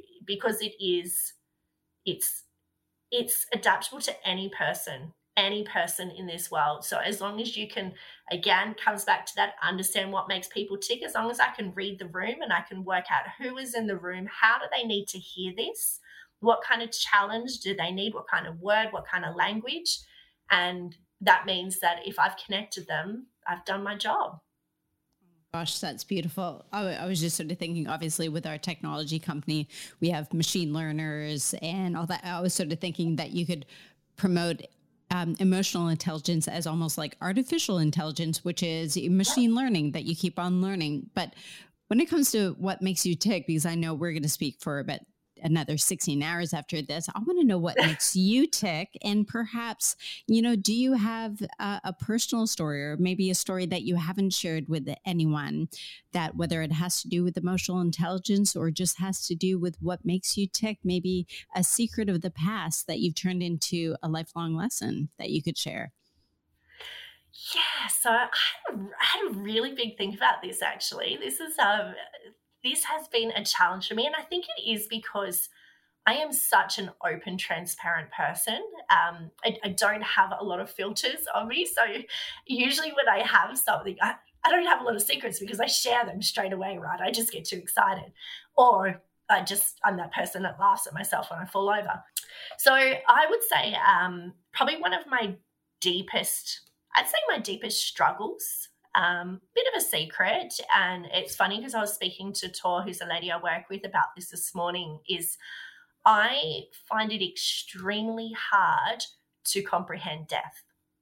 it's adaptable to any person in this world. So as long as you can, again, comes back to that, understand what makes people tick, as long as I can read the room and I can work out who is in the room, how do they need to hear this? What kind of challenge do they need? What kind of word? What kind of language? And that means that if I've connected them, I've done my job. Gosh, that's beautiful. I was just sort of thinking, obviously, with our technology company, we have machine learners and all that. I was sort of thinking that you could promote emotional intelligence as almost like artificial intelligence, which is machine learning that you keep on learning. But when it comes to what makes you tick, because I know we're going to speak for about another 16 hours after this. I want to know what makes you tick. And perhaps, do you have a personal story or maybe a story that you haven't shared with anyone, that whether it has to do with emotional intelligence or just has to do with what makes you tick, maybe a secret of the past that you've turned into a lifelong lesson that you could share? Yeah, so I had a really big think about this actually. This has been a challenge for me, and I think it is because I am such an open, transparent person. I don't have a lot of filters on me, so usually when I have something, I don't have a lot of secrets because I share them straight away, right? I just get too excited, or I'm that person that laughs at myself when I fall over. So I would say probably one of my deepest struggles, bit of a secret. And it's funny because I was speaking to Tor, who's a lady I work with, about this morning, is I find it extremely hard to comprehend death.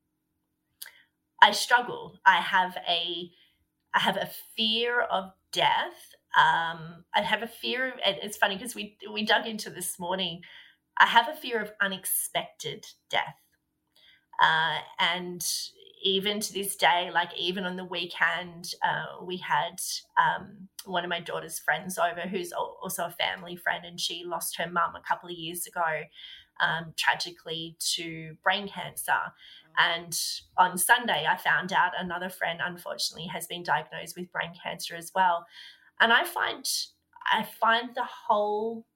I struggle. I have a fear of death. I have a fear of, and it's funny because we dug into this morning. I have a fear of unexpected death. And even to this day, like even on the weekend, we had one of my daughter's friends over who's also a family friend, and she lost her mum a couple of years ago, tragically to brain cancer. And on Sunday, I found out another friend, unfortunately, has been diagnosed with brain cancer as well. And I find the whole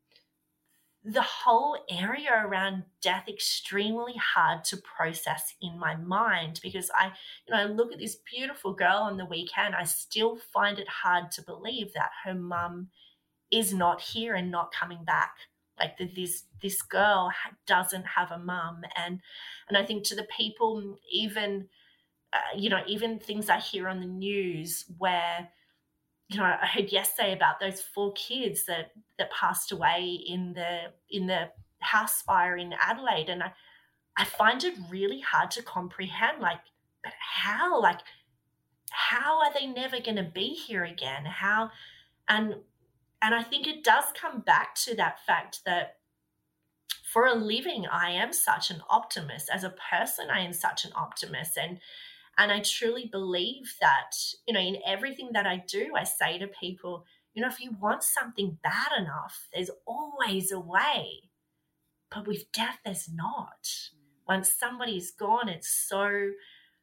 area around death extremely hard to process in my mind, because I look at this beautiful girl on the weekend. I still find it hard to believe that her mum is not here and not coming back. Like this girl doesn't have a mum, and I think to the people, even even things I hear on the news where, I heard yesterday about those 4 kids that passed away in the house fire in Adelaide. And I find it really hard to comprehend, like, but how? Like, how are they never going to be here again? How? And I think it does come back to that fact that for a living, I am such an optimist. As a person, I am such an optimist. And I truly believe that, in everything that I do, I say to people, if you want something bad enough, there's always a way. But with death, there's not. Once somebody's gone, it's so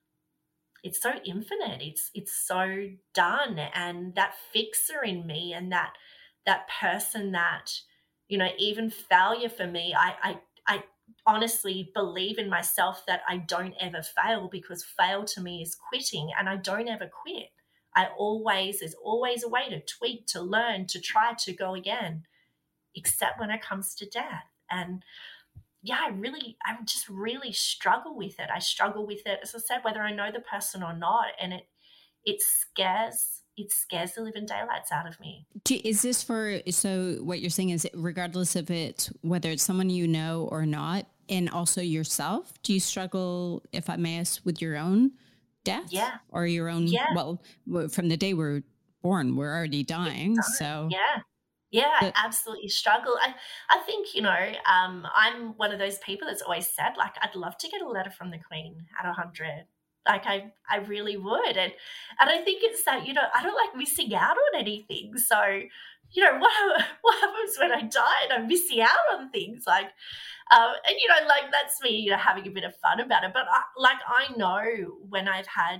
infinite. It's so done. And that fixer in me, and that person that, even failure for me, I honestly believe in myself that I don't ever fail, because fail to me is quitting, and I don't ever quit. There's always a way to tweak, to learn, to try to go again, except when it comes to death. And yeah, I just really struggle with it. I struggle with it, as I said, whether I know the person or not. And it scares the living daylights out of me. Is this so what you're saying is regardless of it, whether it's someone you know or not, and also yourself, do you struggle, if I may ask, with your own death? Yeah. Or your own, well, from the day we're born, we're already dying. So I absolutely struggle. I think, I'm one of those people that's always said, like, I'd love to get a letter from the Queen at 100. Like, I really would. And I think it's that, I don't like missing out on anything. So, what happens when I die and I'm missing out on things? Like, like that's me, having a bit of fun about it. But I know when I've had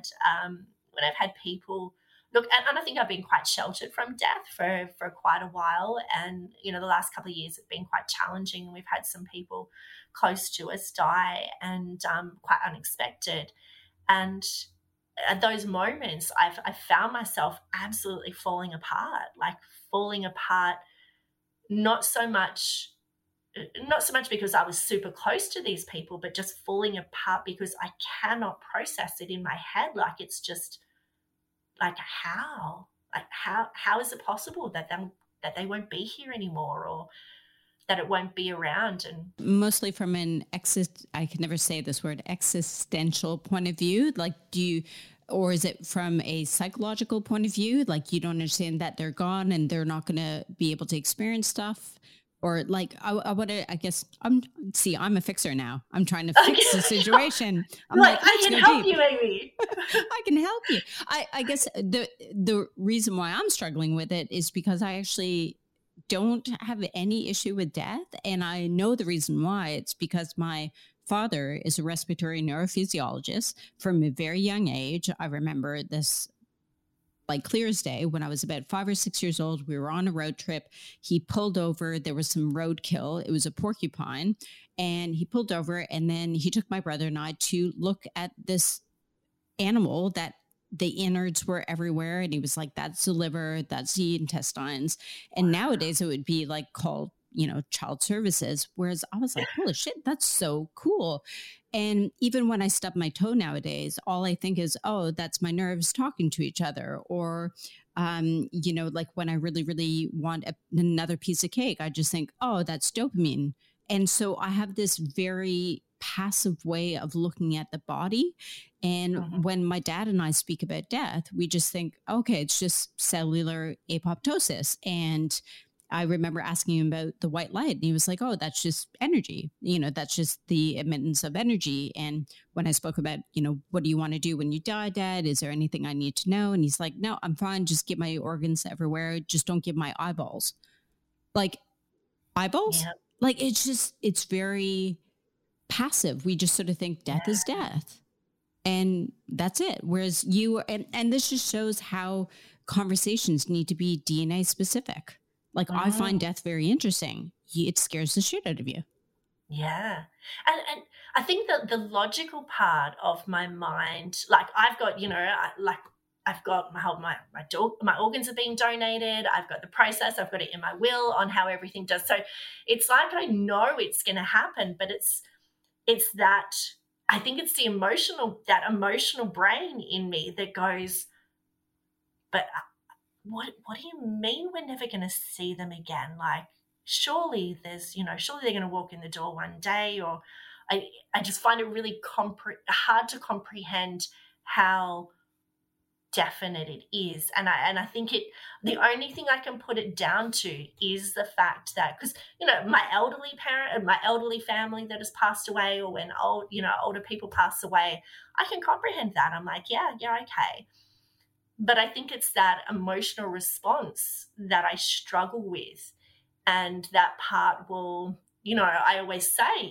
people look, and I think I've been quite sheltered from death for quite a while. And, the last couple of years have been quite challenging. We've had some people close to us die, and quite unexpected. And at those moments, I found myself absolutely falling apart, not so much because I was super close to these people, but just falling apart because I cannot process it in my head. Like, it's just like, how is it possible that they won't be here anymore, or that it won't be around? And mostly from I can never say this word, existential point of view, like, or is it from a psychological point of view? Like, you don't understand that they're gone and they're not going to be able to experience stuff Or like, I want to, I guess, I'm a fixer now. I'm trying to fix the Okay. situation. I'm Like, like, I let's can go help deep. you, Amy. I can help you. I guess the reason why I'm struggling with it is because I actually don't have any issue with death. And I know the reason why. It's because my father is a respiratory neurophysiologist from a very young age. I remember this like clear as day. When I was about 5 or 6 years old, we were on a road trip. He pulled over. There was some roadkill. It was a porcupine. And he pulled over, and then he took my brother and I to look at this animal that the innards were everywhere. And he was like, that's the liver, that's the intestines. And nowadays it would be like called, child services. Whereas I was like, holy shit, that's so cool. And even when I stub my toe nowadays, all I think is, oh, that's my nerves talking to each other. Or, like when I really, really want another piece of cake, I just think, oh, that's dopamine. And so I have this very passive way of looking at the body. And when my dad and I speak about death, we just think, okay, it's just cellular apoptosis. And I remember asking him about the white light, and he was like, oh, that's just energy. That's just the emittance of energy. And when I spoke about, what do you want to do when you die, Dad? Is there anything I need to know? And he's like, no, I'm fine. Just give my organs everywhere. Just don't give my eyeballs. Like, eyeballs? Yeah. Like, it's very passive. We just sort of think death is death. And that's it. Whereas and this just shows how conversations need to be DNA specific. Like, I find death very interesting. It scares the shit out of you. Yeah. And I think that the logical part of my mind, like I've got, I've got my organs are being donated. I've got the process. I've got it in my will on how everything does. So it's like I know it's going to happen, but it's that I think it's that emotional brain in me that goes, but what do you mean we're never going to see them again? Like, surely surely they're going to walk in the door one day. Or I just find it really hard to comprehend how definite it is. And I think the only thing I can put it down to is the fact that, because my elderly parent and my elderly family that has passed away, or when older people pass away, I can comprehend that. I'm like, yeah, okay. But I think it's that emotional response that I struggle with. And that part will, I always say,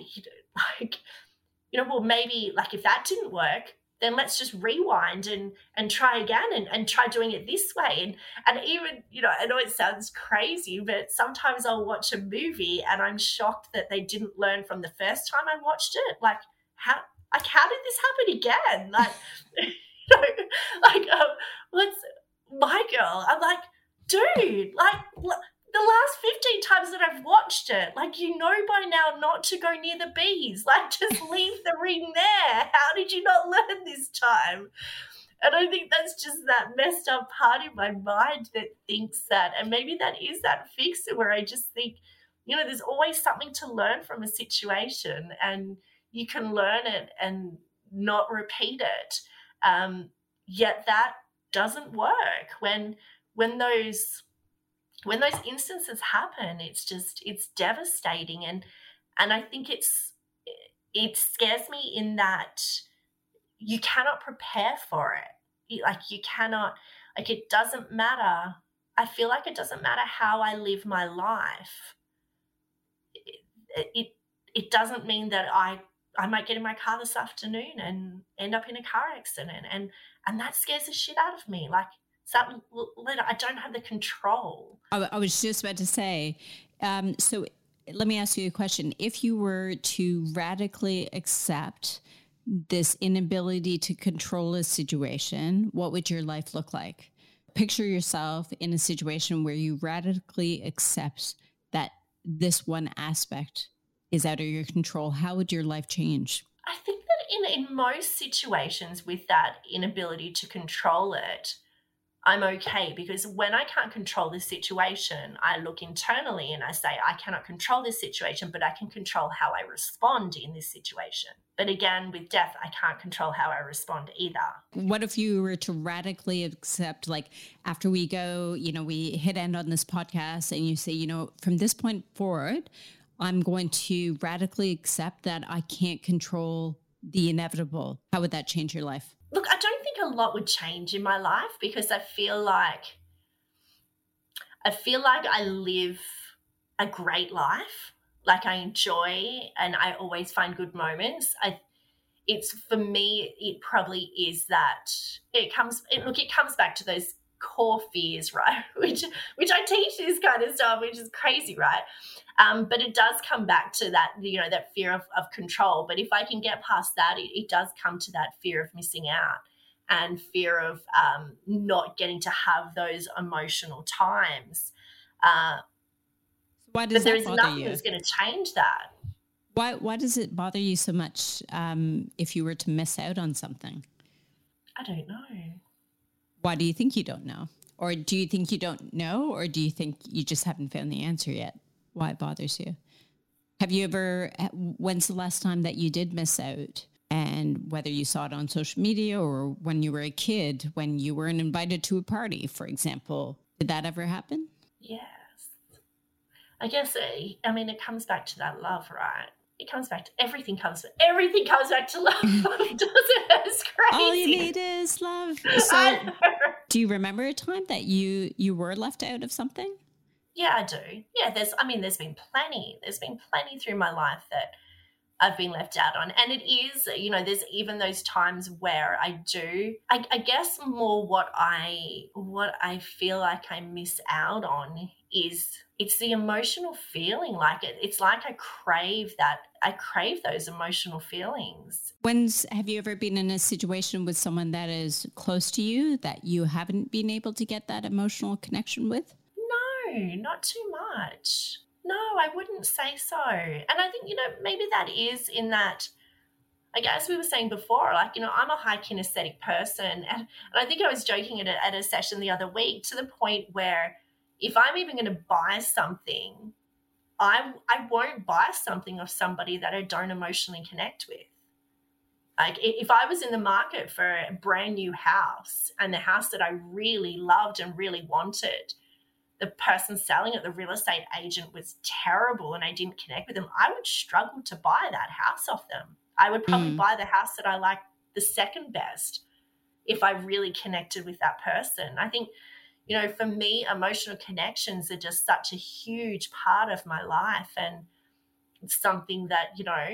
well, maybe like if that didn't work, then let's just rewind and try again and try doing it this way. And even, I know it sounds crazy, but sometimes I'll watch a movie and I'm shocked that they didn't learn from the first time I watched it. Like, how did this happen again? Like, what's my girl? I'm like, dude, like, the last 15 times that I've watched it, like, by now not to go near the bees. Like, just leave the ring there. How did you not learn this time? And I think that's just that messed up part in my mind that thinks that. And maybe that is that fixer where I just think, there's always something to learn from a situation, and you can learn it and not repeat it. Yet that doesn't work when those instances happen. It's devastating. And I think it scares me in that you cannot prepare for it. You cannot, like, it doesn't matter. I feel like it doesn't matter how I live my life. It doesn't mean that I might get in my car this afternoon and end up in a car accident. And that scares the shit out of me. Like, I don't have the control. I was just about to say, so let me ask you a question. If you were to radically accept this inability to control a situation, what would your life look like? Picture yourself in a situation where you radically accept that this one aspect is out of your control. How would your life change? I think that in most situations with that inability to control it, I'm okay, because when I can't control this situation, I look internally and I say, I cannot control this situation, but I can control how I respond in this situation. But again, with death, I can't control how I respond either. What if you were to radically accept, like after we go, we hit end on this podcast and you say, from this point forward, I'm going to radically accept that I can't control the inevitable. How would that change your life? Look, I don't think a lot would change in my life, because I feel like I live a great life. Like, I enjoy and I always find good moments. For me, it probably is that it comes back to those core fears, right? Which I teach this kind of stuff, which is crazy, right? But it does come back to that, that fear of control. But if I can get past that, it does come to that fear of missing out and fear of not getting to have those emotional times. Why does but there that is bother nothing you? that's going to change that. Why does it bother you so much if you were to miss out on something? I don't know. Why do you think you don't know? Or do you think you don't know? Or do you think you just haven't found the answer yet? Why it bothers you? When's the last time that you did miss out? And whether you saw it on social media or when you were a kid, when you weren't invited to a party, for example, did that ever happen? Yes. I guess, it comes back to that love, right? It comes back to everything comes back to love. Doesn't it? It's crazy. All you need is love. So do you remember a time that you were left out of something? Yeah, I do. Yeah, there's been plenty. There's been plenty through my life that I've been left out on. And it is, there's even those times where I guess more what I feel like I miss out on is it's the emotional feeling. Like it's like I crave those emotional feelings. Have you ever been in a situation with someone that is close to you that you haven't been able to get that emotional connection with? No, not too much. No, I wouldn't say so. And I think, maybe that is in that, like, as we were saying before, like, I'm a high kinesthetic person. And I think I was joking at a session the other week, to the point where if I'm even going to buy something, I won't buy something of somebody that I don't emotionally connect with. Like, if I was in the market for a brand new house and the house that I really loved and really wanted, the person selling it, the real estate agent, was terrible and I didn't connect with them, I would struggle to buy that house off them. I would probably buy the house that I like the second best if I really connected with that person. I think, for me, emotional connections are just such a huge part of my life, and it's something that,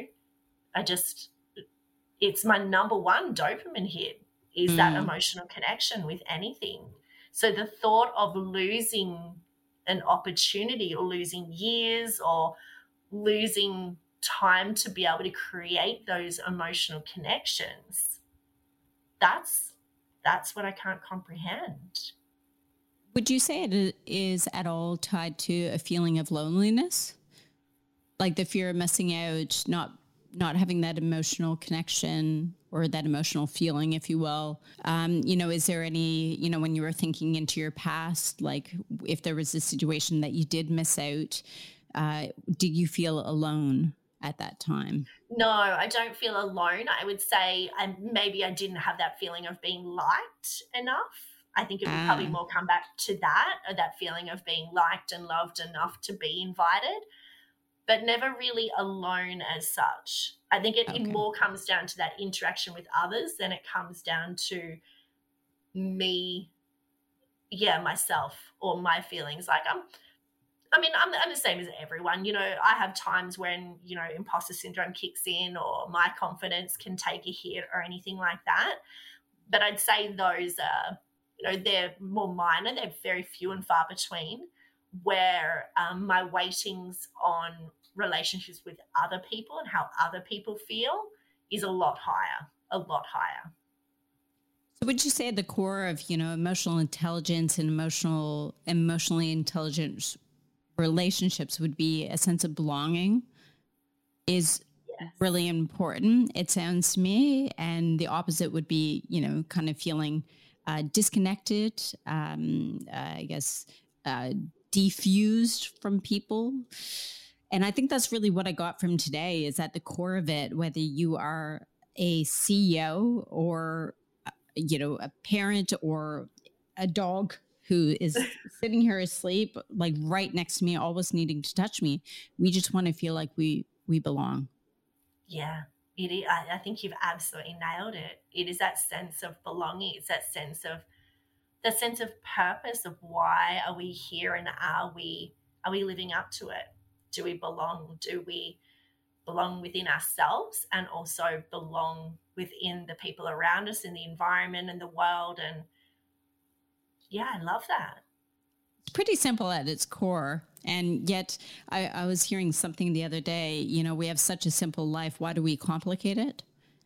it's my number one dopamine hit is that emotional connection with anything. So the thought of losing an opportunity, or losing years, or losing time to be able to create those emotional connections, that's what I can't comprehend. Would you say it is at all tied to a feeling of loneliness? Like the fear of missing out, not having that emotional connection or that emotional feeling, if you will. Is there any, when you were thinking into your past, like if there was a situation that you did miss out, did you feel alone at that time? No, I don't feel alone. I would say maybe I didn't have that feeling of being liked enough. I think it would probably more come back to that feeling of being liked and loved enough to be invited, but never really alone as such. I think it more comes down to that interaction with others than it comes down to me, myself, or my feelings. Like I'm the same as everyone. I have times when, imposter syndrome kicks in, or my confidence can take a hit or anything like that. But I'd say those are, they're more minor. They're very few and far between, where my weightings on relationships with other people and how other people feel is a lot higher. So would you say at the core of, emotional intelligence and emotionally intelligent relationships would be a sense of belonging is really important, it sounds to me. And the opposite would be, kind of feeling disconnected, defused from people. And I think that's really what I got from today, is at the core of it, whether you are a CEO or, a parent or a dog who is sitting here asleep, like right next to me, always needing to touch me. We just want to feel like we belong. Yeah, it is. I think you've absolutely nailed it. It is that sense of belonging. It's that sense of purpose of why are we here, and are we living up to it? Do we belong? Do we belong within ourselves, and also belong within the people around us, in the environment and the world? And yeah, I love that. It's pretty simple at its core. And yet I was hearing something the other day, we have such a simple life. Why do we complicate it?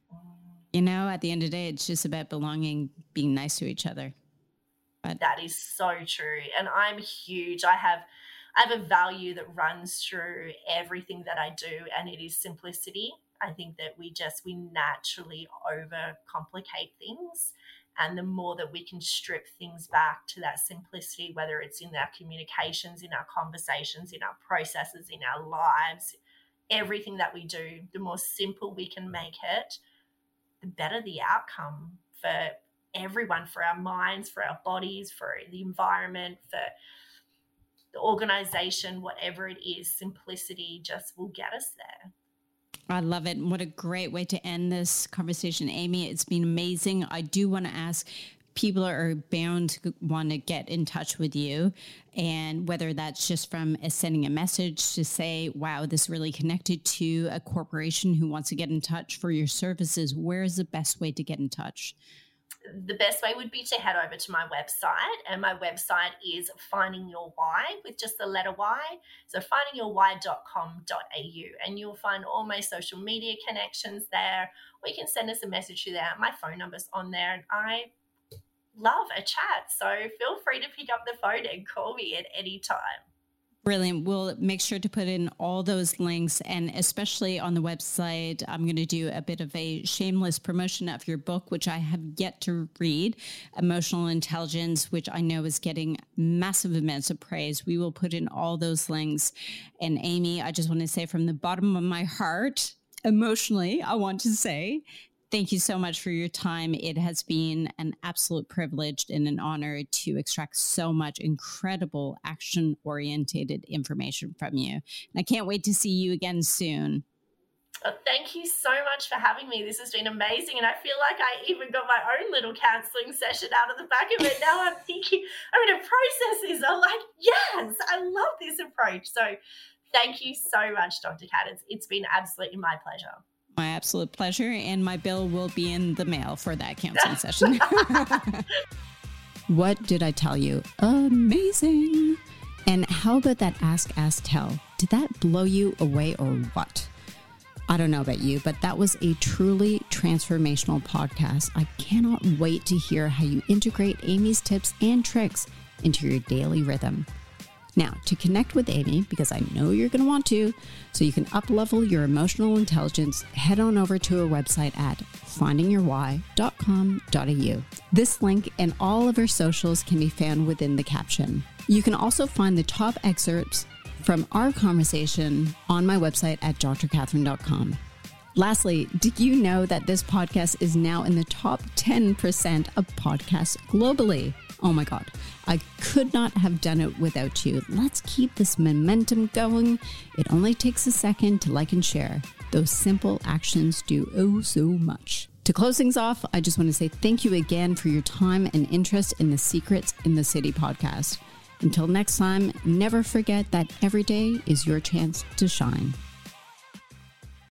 At the end of the day, it's just about belonging, being nice to each other. But that is so true. And I'm huge. I have a value that runs through everything that I do, and it is simplicity. I think that we naturally overcomplicate things. And the more that we can strip things back to that simplicity, whether it's in our communications, in our conversations, in our processes, in our lives, everything that we do, the more simple we can make it, the better the outcome for everyone, for our minds, for our bodies, for the environment, for the organization, whatever it is. Simplicity just will get us there. I love it. What a great way to end this conversation, Amy. It's been amazing. I do want to ask, people are bound to want to get in touch with you, and whether that's just from sending a message to say, wow, this really connected, to a corporation who wants to get in touch for your services, where is the best way to get in touch? The best way would be to head over to my website, and my website is Finding Your Why, with just the letter Y. So findingyourwhy.com.au, and you'll find all my social media connections there, or you can send us a message through there. My phone number's on there, and I love a chat. So feel free to pick up the phone and call me at any time. Brilliant. We'll make sure to put in all those links, and especially on the website, I'm going to do a bit of a shameless promotion of your book, which I have yet to read, Emotional Intelligence, which I know is getting massive amounts of praise. We will put in all those links. And Amy, I just want to say from the bottom of my heart, emotionally, I want to say, thank you so much for your time. It has been an absolute privilege and an honor to extract so much incredible action-oriented information from you. And I can't wait to see you again soon. Thank you so much for having me. This has been amazing. And I feel like I even got my own little counseling session out of the back of it. Now I'm thinking, I'm going to process this. I'm like, yes, I love this approach. So thank you so much, Dr. Kat. It's been absolutely my pleasure. My absolute pleasure, and my bill will be in the mail for that counseling session. What did I tell you? Amazing. And how about that Ask, Tell? Did that blow you away or what? I don't know about you, but that was a truly transformational podcast. I cannot wait to hear how you integrate Amy's tips and tricks into your daily rhythm. Now, to connect with Amy, because I know you're going to want to, so you can up-level your emotional intelligence, head on over to her website at findingyourwhy.com.au. This link and all of her socials can be found within the caption. You can also find the top excerpts from our conversation on my website at drkatherine.com. Lastly, did you know that this podcast is now in the top 10% of podcasts globally? Oh my God, I could not have done it without you. Let's keep this momentum going. It only takes a second to like and share. Those simple actions do oh so much. To close things off, I just want to say thank you again for your time and interest in the Secrets in the City podcast. Until next time, never forget that every day is your chance to shine.